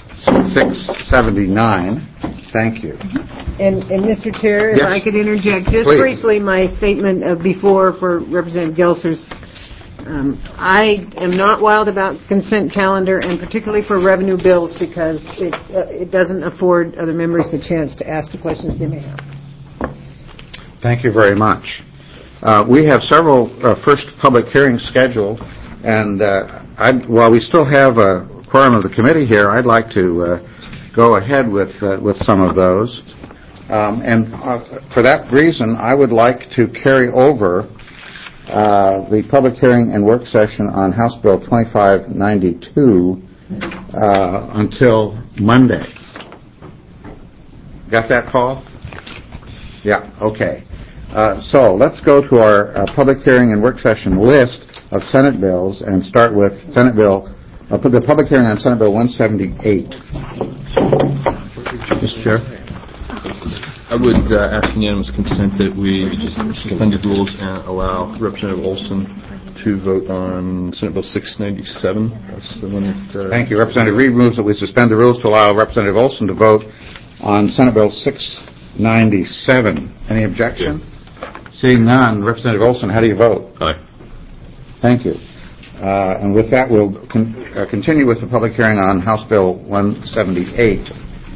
679. Thank you. And Mr. Chair, if Yes. I could interject just Please. briefly my statement before for Representative Gelser's. I am not wild about consent calendar, and particularly for revenue bills, because it doesn't afford other members the chance to ask the questions they may have. Thank you very much. We have several first public hearings scheduled, and while we still have a quorum of the committee here, I'd like to go ahead with some of those. And for that reason, I would like to carry over the public hearing and work session on House Bill 2592 until Monday. Got that, Paul? Yeah, okay. So let's go to our public hearing and work session list of Senate bills and start with Senate Bill, the public hearing on Senate Bill 178. Mr. Chair, I would ask unanimous consent that we suspend the rules and allow Representative Olson to vote on Senate Bill 697. That's the one that... Thank you. Representative Reed moves that we suspend the rules to allow Representative Olson to vote on Senate Bill 697. Any objection? Seeing none, Representative Olson, how do you vote? Aye. Thank you. And with that, we'll continue with the public hearing on House Bill 178.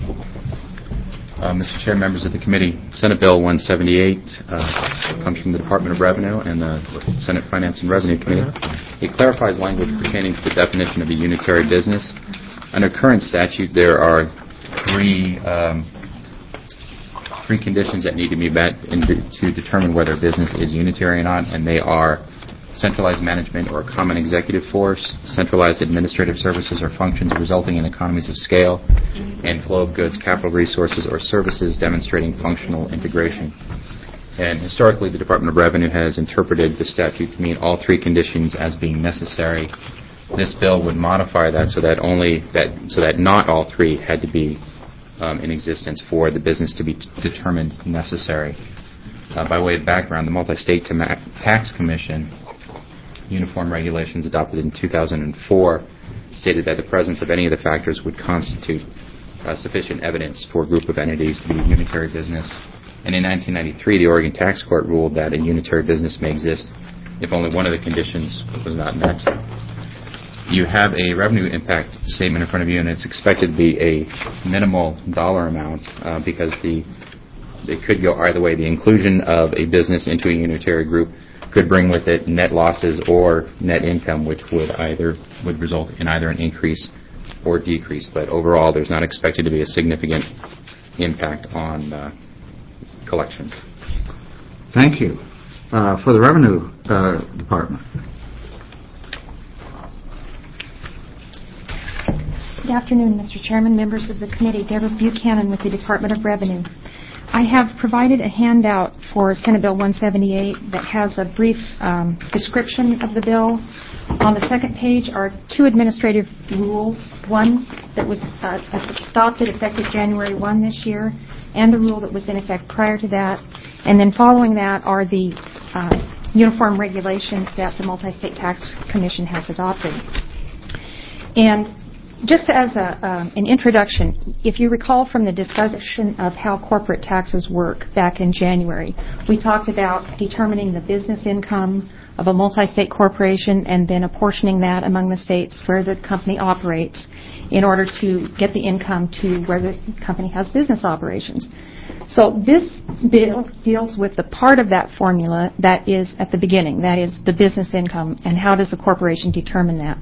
Mr. Chair, members of the committee, Senate Bill 178 comes from the Department of Revenue and the Senate Finance and Revenue Committee. It clarifies language pertaining to the definition of a unitary business. Under current statute, there are three conditions that need to be met to determine whether a business is unitary or not, and they are centralized management or common executive force, centralized administrative services or functions resulting in economies of scale, and flow of goods, capital resources, or services demonstrating functional integration. And historically, the Department of Revenue has interpreted the statute to mean all three conditions as being necessary. This bill would modify that so that not all three had to be in existence for the business to be determined necessary. By way of background, the Multi-State Tax Commission uniform regulations adopted in 2004 stated that the presence of any of the factors would constitute sufficient evidence for a group of entities to be a unitary business. And in 1993, the Oregon Tax Court ruled that a unitary business may exist if only one of the conditions was not met. You have a revenue impact statement in front of you, and it's expected to be a minimal dollar amount because it could go either way. The inclusion of a business into a unitary group could bring with it net losses or net income, which would result in either an increase or decrease. But overall, there's not expected to be a significant impact on collections. Thank you. For the Revenue Department. Good afternoon, Mr. Chairman, members of the committee. Deborah Buchanan with the Department of Revenue. I have provided a handout for Senate Bill 178 that has a brief description of the bill. On the second page are two administrative rules, one that was adopted effective January 1 this year, and the rule that was in effect prior to that. And then following that are the uniform regulations that the Multi-State Tax Commission has adopted. And just as an introduction, if you recall from the discussion of how corporate taxes work back in January, we talked about determining the business income of a multi-state corporation and then apportioning that among the states where the company operates in order to get the income to where the company has business operations. So this bill deals with the part of that formula that is at the beginning, that is the business income, and how does a corporation determine that.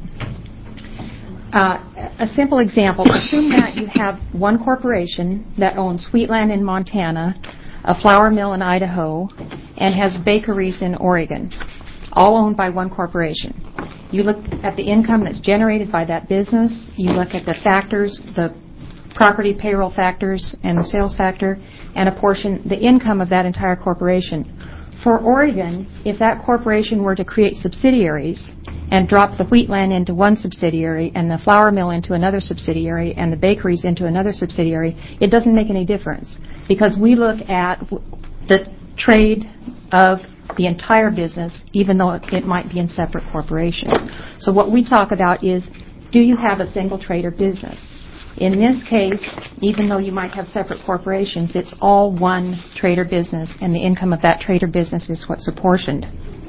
A simple example, assume that you have one corporation that owns wheatland in Montana, a flour mill in Idaho, and has bakeries in Oregon, all owned by one corporation. You look at the income that's generated by that business, you look at the factors, the property payroll factors and the sales factor, and apportion the income of that entire corporation. For Oregon, if that corporation were to create subsidiaries and drop the wheatland into one subsidiary and the flour mill into another subsidiary and the bakeries into another subsidiary, it doesn't make any difference because we look at the trade of the entire business even though it might be in separate corporations. So what we talk about is, do you have a single trader business? In this case, even though you might have separate corporations, it's all one trader business, and the income of that trader business is what's apportioned.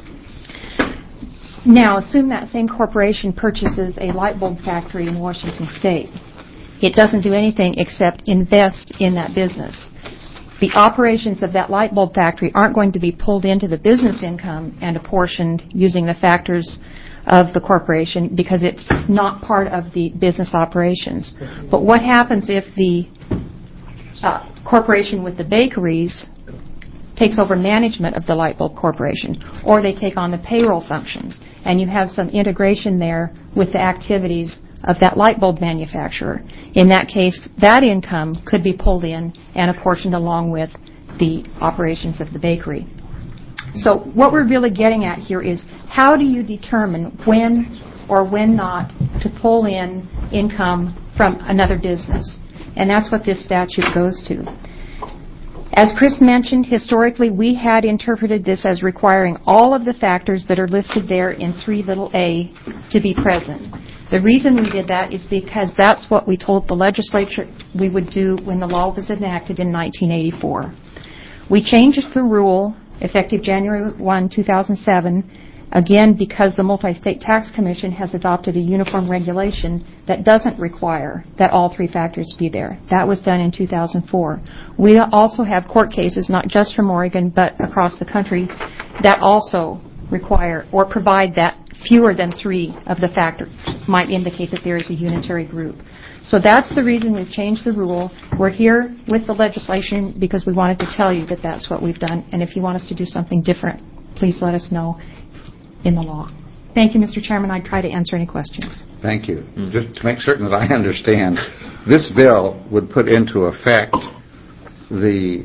Now, assume that same corporation purchases a light bulb factory in Washington State. It doesn't do anything except invest in that business. The operations of that light bulb factory aren't going to be pulled into the business income and apportioned using the factors of the corporation because it's not part of the business operations. But what happens if the corporation with the bakeries takes over management of the light bulb corporation, or they take on the payroll functions, and you have some integration there with the activities of that light bulb manufacturer. In that case, that income could be pulled in and apportioned along with the operations of the bakery. So what we're really getting at here is how do you determine when or when not to pull in income from another business? And that's what this statute goes to. As Chris mentioned, historically we had interpreted this as requiring all of the factors that are listed there in 3a to be present. The reason we did that is because that's what we told the legislature we would do when the law was enacted in 1984. We changed the rule effective January 1, 2007, again because the Multi-State Tax Commission has adopted a uniform regulation that doesn't require that all three factors be there. That was done in 2004. We also have court cases, not just from Oregon, but across the country, that also require or provide that fewer than three of the factors might indicate that there is a unitary group. So that's the reason we've changed the rule. We're here with the legislation because we wanted to tell you that that's what we've done. And if you want us to do something different, please let us know in the law. Thank you, Mr. Chairman. I'd try to answer any questions. Thank you. Just to make certain that I understand, this bill would put into effect the,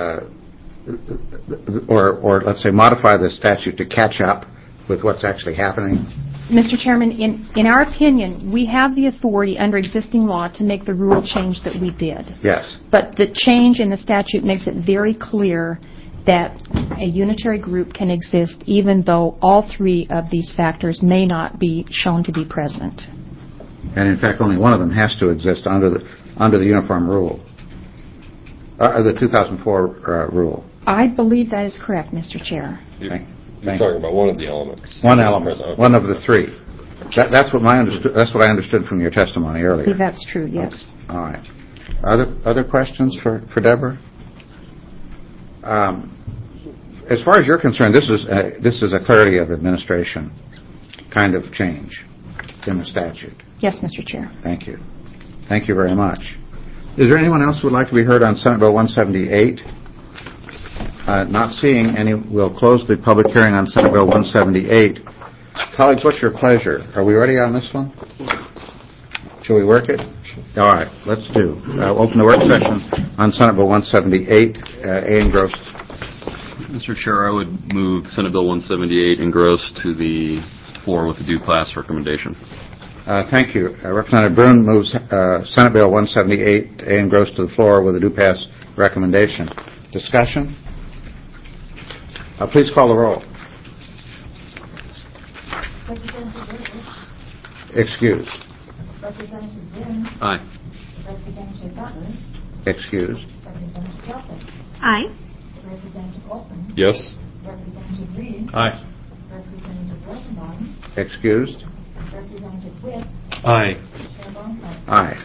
or let's say modify the statute to catch up with what's actually happening? Mr. Chairman, in our opinion, we have the authority under existing law to make the rule change that we did. Yes. But the change in the statute makes it very clear that a unitary group can exist even though all three of these factors may not be shown to be present. And in fact, only one of them has to exist under the uniform rule, the 2004 rule. I believe that is correct, Mr. Chair. You're talking about one of the elements. One element, one of the three. That's what I understood from your testimony earlier. I believe that's true, yes. All right. Other questions for Deborah? As far as you're concerned, this is a clarity of administration kind of change in the statute. Yes, Mr. Chair. Thank you. Thank you very much. Is there anyone else who would like to be heard on Senate Bill 178? Not seeing any, we'll close the public hearing on Senate Bill 178. Colleagues, what's your pleasure? Are we ready on this one? Shall we work it? All right, let's do. Open the work session on Senate Bill 178. A. engrossed. Mr. Chair, I would move Senate Bill 178 engrossed to the floor with a due pass recommendation. Thank you. Representative Brune moves Senate Bill 178 A. engrossed to the floor with a due pass recommendation. Discussion? Please call the roll. Excused. Representative Brune. Aye. Representative Butler. Excused. Representative Gelfand. Aye. Representative Olson. Yes. Representative Reed. Aye. Representative Rosenbaum. Excused. Representative Witt. Aye. Chair Barnhart. Aye.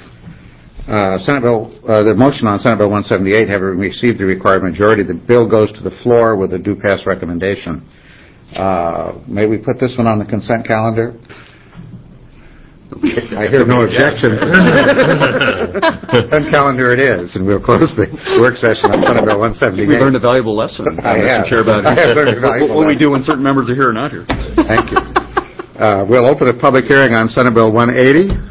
The motion on Senate Bill 178 having received the required majority, the bill goes to the floor with a due pass recommendation. May we put this one on the consent calendar? I hear no objection. Consent calendar it is, and we'll close the work session on Senate Bill 178. We learned a valuable lesson, Mr. Chair, about what we do when certain members are here or not here. Thank you. We'll open a public hearing on Senate Bill 180.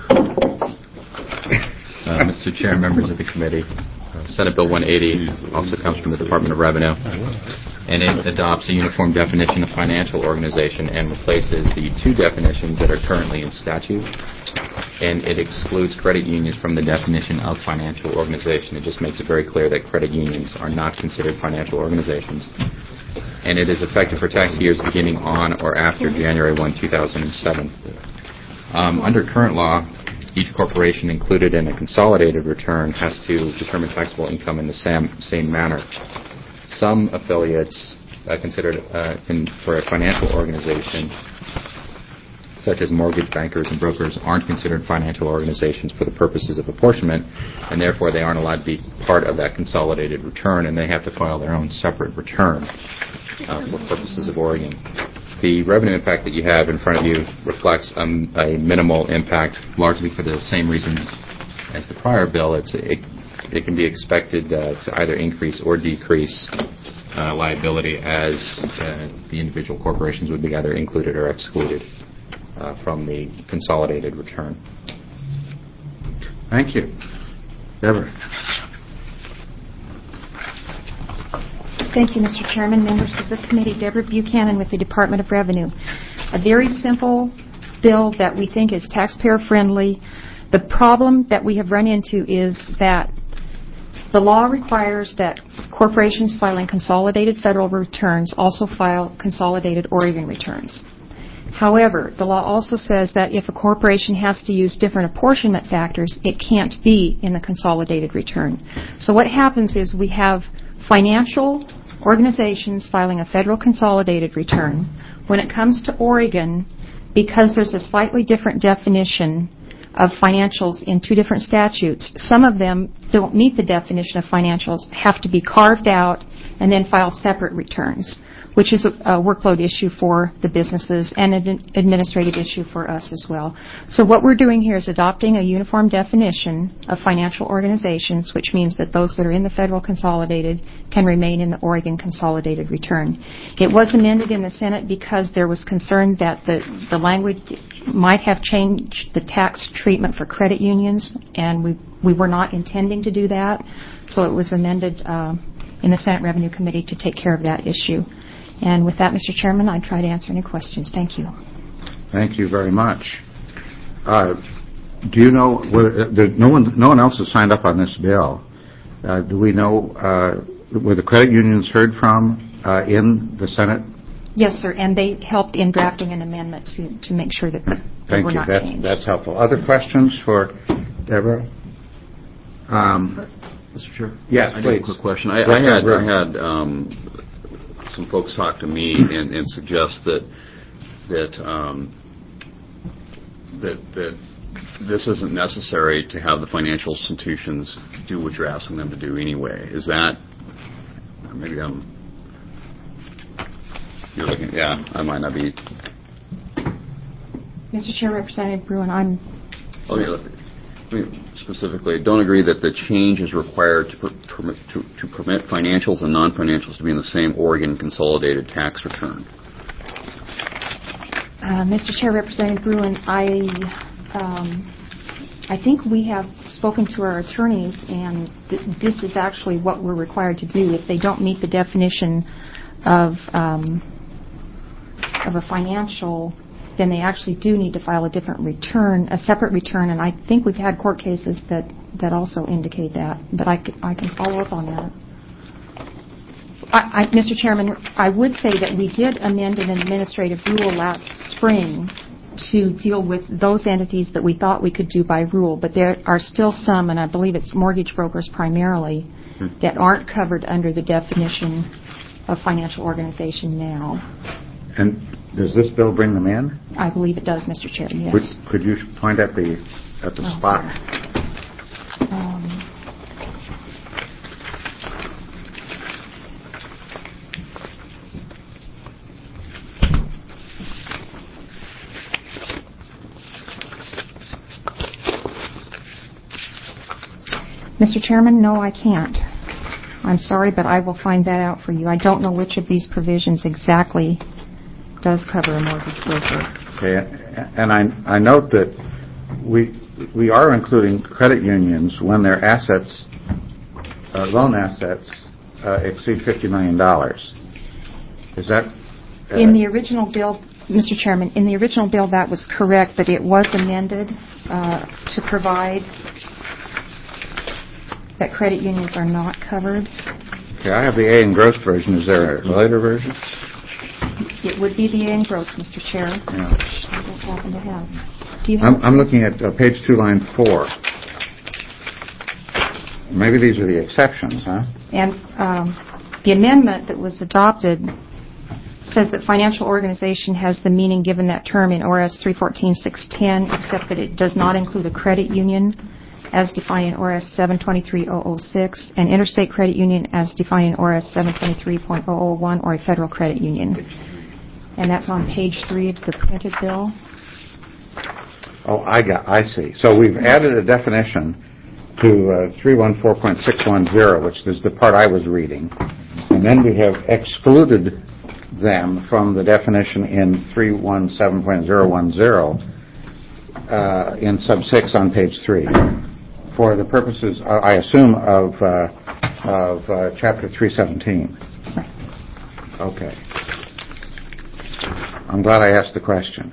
Mr. Chair, members of the committee, Senate Bill 180 also comes from the Department of Revenue, and it adopts a uniform definition of financial organization and replaces the two definitions that are currently in statute, and it excludes credit unions from the definition of financial organization. It just makes it very clear that credit unions are not considered financial organizations, and it is effective for tax years beginning on or after January 1, 2007. Under current law, each corporation included in a consolidated return has to determine taxable income in the same manner. Some affiliates considered for a financial organization, such as mortgage bankers and brokers, aren't considered financial organizations for the purposes of apportionment, and therefore they aren't allowed to be part of that consolidated return, and they have to file their own separate return for purposes of Oregon. The revenue impact that you have in front of you reflects a minimal impact, largely for the same reasons as the prior bill. It can be expected to either increase or decrease liability as the individual corporations would be either included or excluded from the consolidated return. Thank you. Deborah. Thank you, Mr. Chairman, members of the committee. Deborah Buchanan with the Department of Revenue. A very simple bill that we think is taxpayer-friendly. The problem that we have run into is that the law requires that corporations filing consolidated federal returns also file consolidated Oregon returns. However, the law also says that if a corporation has to use different apportionment factors, it can't be in the consolidated return. So what happens is we have financial organizations filing a federal consolidated return. When it comes to Oregon, because there's a slightly different definition of financials in two different statutes, some of them don't meet the definition of financials, have to be carved out and then file separate returns, which is a workload issue for the businesses and an administrative issue for us as well. So what we're doing here is adopting a uniform definition of financial organizations, which means that those that are in the federal consolidated can remain in the Oregon consolidated return. It was amended in the Senate because there was concern that the language might have changed the tax treatment for credit unions, and we were not intending to do that. So it was amended in the Senate Revenue Committee to take care of that issue. And with that, Mr. Chairman, I try to answer any questions. Thank you. Thank you very much. Do you know whether no one else has signed up on this bill? Do we know were the credit unions heard from in the Senate? Yes, sir, and they helped in drafting an amendment to make sure that they were not changed. That's helpful. Other questions for Deborah? Mr. Chair? Yes, I please. have a quick question. I had some folks talk to me and suggest that this isn't necessary to have the financial institutions do what you're asking them to do anyway. Is that maybe you're looking? Yeah, I might not be. Mr. Chair, Representative Bruen, specifically, don't agree that the change is required to permit financials and non-financials to be in the same Oregon consolidated tax return. Mr. Chair, Representative Bruen, I think we have spoken to our attorneys, and this is actually what we're required to do. If they don't meet the definition of a financial, then they actually do need to file a different return, a separate return, and I think we've had court cases that also indicate that, but I can follow up on that. Mr. Chairman, I would say that we did amend an administrative rule last spring to deal with those entities that we thought we could do by rule, but there are still some, and I believe it's mortgage brokers primarily, that aren't covered under the definition of financial organization now. And does this bill bring them in? I believe it does, Mr. Chair, yes. Could you point at the spot? Mr. Chairman, no, I can't. I'm sorry, but I will find that out for you. I don't know which of these provisions exactly does cover a mortgage broker. Okay, and I note that we are including credit unions when their assets, loan assets, exceed $50 million. Is that? In the original bill, Mr. Chairman, in the original bill that was correct, but it was amended to provide that credit unions are not covered. Okay, I have the A in gross version. Is there a later version? It would be the A in gross, Mr. Chair. Yeah. I don't happen to have. Do you have I'm looking at page 2, line 4. Maybe these are the exceptions, huh? And the amendment that was adopted says that financial organization has the meaning given that term in ORS 314.610, except that it does not include a credit union as defined in ORS 723.006, and interstate credit union as defined in ORS 723.001, or a federal credit union. And that's on page 3 of the printed bill. Oh, I see. So we've added a definition to 314.610, which is the part I was reading, and then we have excluded them from the definition in 317.010 in sub 6 on page 3. for the purposes, I assume, of Chapter 317. Okay. I'm glad I asked the question.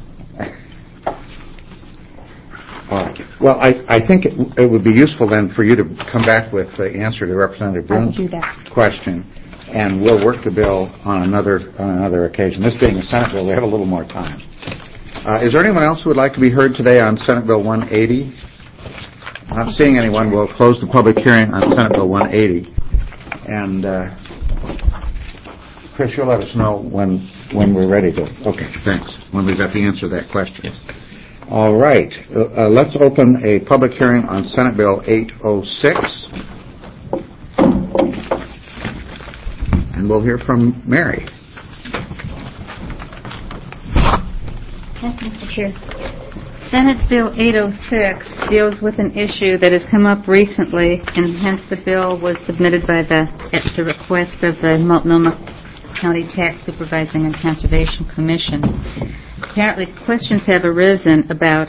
All right. Well, I think it would be useful then for you to come back with the answer to Representative Brun's question, and we'll work the bill on another occasion. This being a Senate bill, we have a little more time. Is there anyone else who would like to be heard today on Senate Bill 180? Not seeing anyone, we'll close the public hearing on Senate Bill 180. And Chris, you'll let us know when we're ready to. Okay, thanks. When we've got the answer to that question. Yes. All right. Let's open a public hearing on Senate Bill 806. And we'll hear from Mary. Thank you, Mr. Chair. Senate Bill 806 deals with an issue that has come up recently, and hence the bill was submitted at the request of the Multnomah County Tax Supervising and Conservation Commission. Apparently, questions have arisen about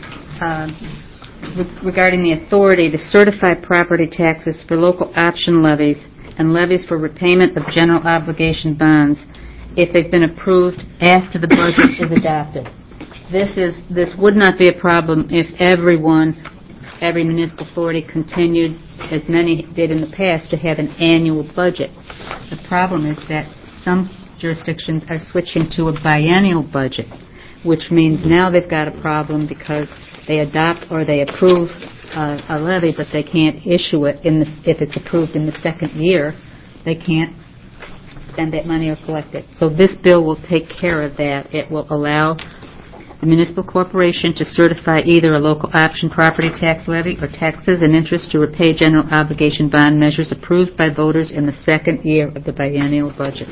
regarding the authority to certify property taxes for local option levies and levies for repayment of general obligation bonds if they've been approved after the budget is adopted. This would not be a problem if every municipal authority continued, as many did in the past, to have an annual budget. The problem is that some jurisdictions are switching to a biennial budget, which means now they've got a problem because they adopt or they approve a levy, but they can't issue it if it's approved in the second year. They can't spend that money or collect it. So this bill will take care of that. It will allow the municipal corporation to certify either a local option property tax levy or taxes and interest to repay general obligation bond measures approved by voters in the second year of the biennial budget.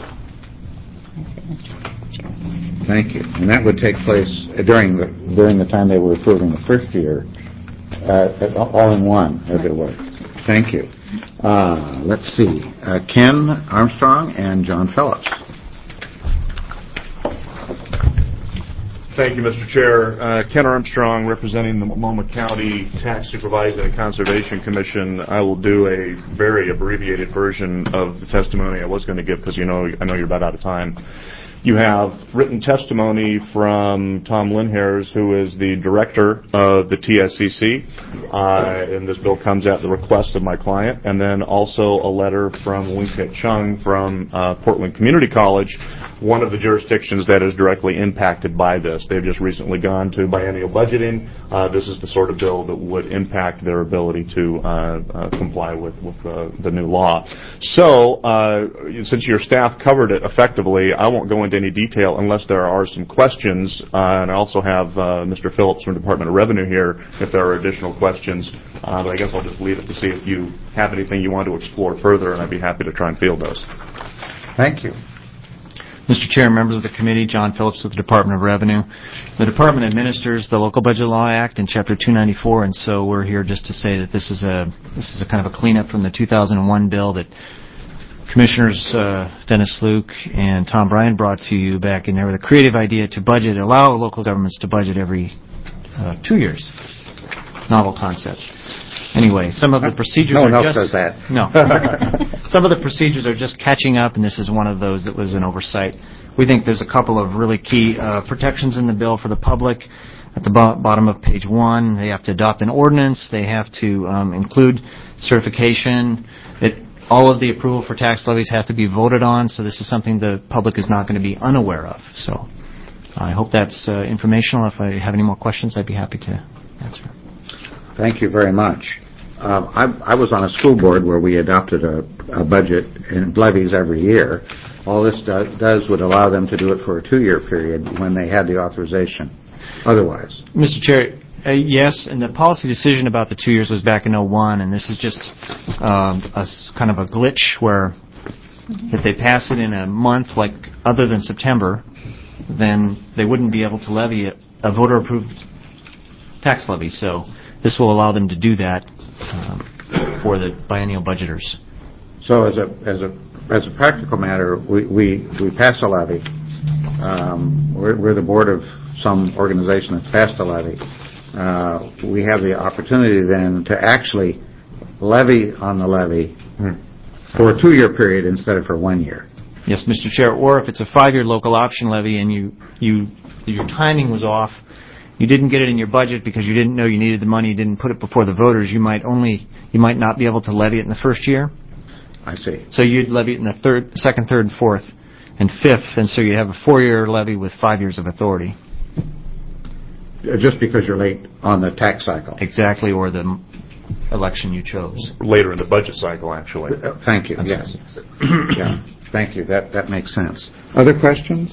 Thank you. And that would take place during the time they were approving the first year, all in one, as it were. Thank you. Let's see. Ken Armstrong and John Phillips. Thank you, Mr. Chair. Ken Armstrong, representing the Multnomah County Tax Supervising and Conservation Commission. I will do a very abbreviated version of the testimony I was going to give because I know you're about out of time. You have written testimony from Tom Linhairs, who is the director of the TSCC, and this bill comes at the request of my client, and then also a letter from Wing-Kit Chung from Portland Community College, one of the jurisdictions that is directly impacted by this. They've just recently gone to biennial budgeting. This is the sort of bill that would impact their ability to comply with the new law. So, since your staff covered it effectively, I won't go into any detail unless there are some questions, and I also have Mr. Phillips from the Department of Revenue here if there are additional questions, but I guess I'll just leave it to see if you have anything you want to explore further, and I'd be happy to try and field those. Thank you. Mr. Chair, members of the committee, John Phillips with the Department of Revenue. The Department administers the Local Budget Law Act in Chapter 294, and so we're here just to say that this is a kind of a cleanup from the 2001 bill that Commissioners Dennis Luke and Tom Bryan brought to you back in there with a creative idea to allow local governments to budget every 2 years. Novel concept. Anyway, some of the procedures no one else does that. No. Some of the procedures are just catching up, and this is one of those that was an oversight. We think there's a couple of really key protections in the bill for the public. At the bottom of page 1, they have to adopt an ordinance. They have to include certification. All of the approval for tax levies have to be voted on, so this is something the public is not going to be unaware of. So I hope that's informational. If I have any more questions, I'd be happy to answer. Thank you very much. I was on a school board where we adopted a budget and levies every year. All this does would allow them to do it for a 2-year period when they had the authorization. Otherwise. Mr. Chair, yes, and the policy decision about the 2 years was back in 2001, and this is just kind of a glitch where if they pass it in a month, like other than September, then they wouldn't be able to levy a voter-approved tax levy. So this will allow them to do that for the biennial budgeters. So as a practical matter, we pass a levy. We're the board of some organization that's passed a levy. we have the opportunity then to actually levy on the levy for a 2-year period instead of for 1 year. Yes, Mr. Chair. Or if it's a 5-year local option levy and your timing was off, you didn't get it in your budget because you didn't know you needed the money, you didn't put it before the voters, you might not be able to levy it in the first year. I see. So you'd levy it in the second, third, fourth, and fifth, and so you have a 4-year levy with 5 years of authority. Just because you're late on the tax cycle. Exactly, or the election you chose. Later in the budget cycle, actually. Thank you. Yes. Yeah. Thank you. That makes sense. Other questions?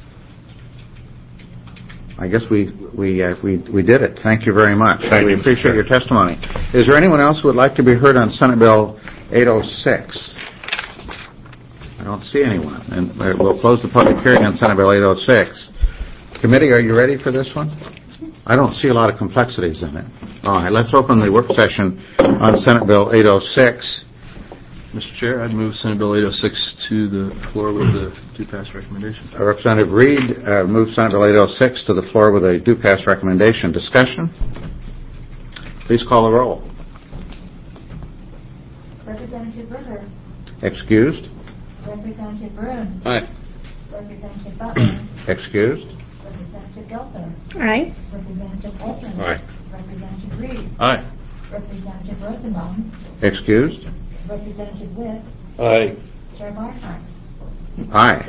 I guess we did it. Thank you very much. We appreciate your testimony. Is there anyone else who would like to be heard on Senate Bill 806? I don't see anyone. And we'll close the public hearing on Senate Bill 806. Committee, are you ready for this one? I don't see a lot of complexities in it. All right, let's open the work session on Senate Bill 806. Mr. Chair, I'd move Senate Bill 806 to the floor with a do-pass recommendation. Representative Reed moves Senate Bill 806 to the floor with a do-pass recommendation. Discussion? Please call the roll. Representative Berger. Excused? Representative Brune. Aye. Representative Butler. Excused? Representative Gelser. Aye. Representative Olson. Aye. Representative Reed. Aye. Representative Rosenbaum. Excused? Representative Witt. Aye. Chair Barnhart. Aye.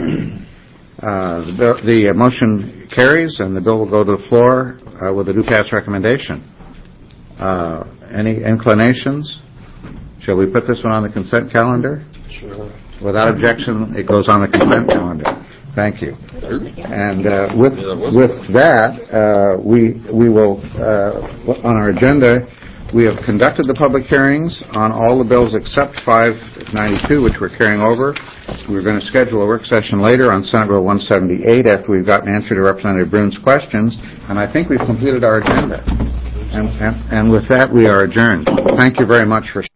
The motion carries, and the bill will go to the floor with a do-pass recommendation. Any inclinations? Shall we put this one on the consent calendar? Sure. Without objection, it goes on the consent calendar. Thank you. And with that, we will, on our agenda, we have conducted the public hearings on all the bills except 592, which we're carrying over. We're going to schedule a work session later on Senate Bill 178 after we've gotten answer to Representative Brune's questions, and I think we've completed our agenda. And with that, we are adjourned. Thank you very much for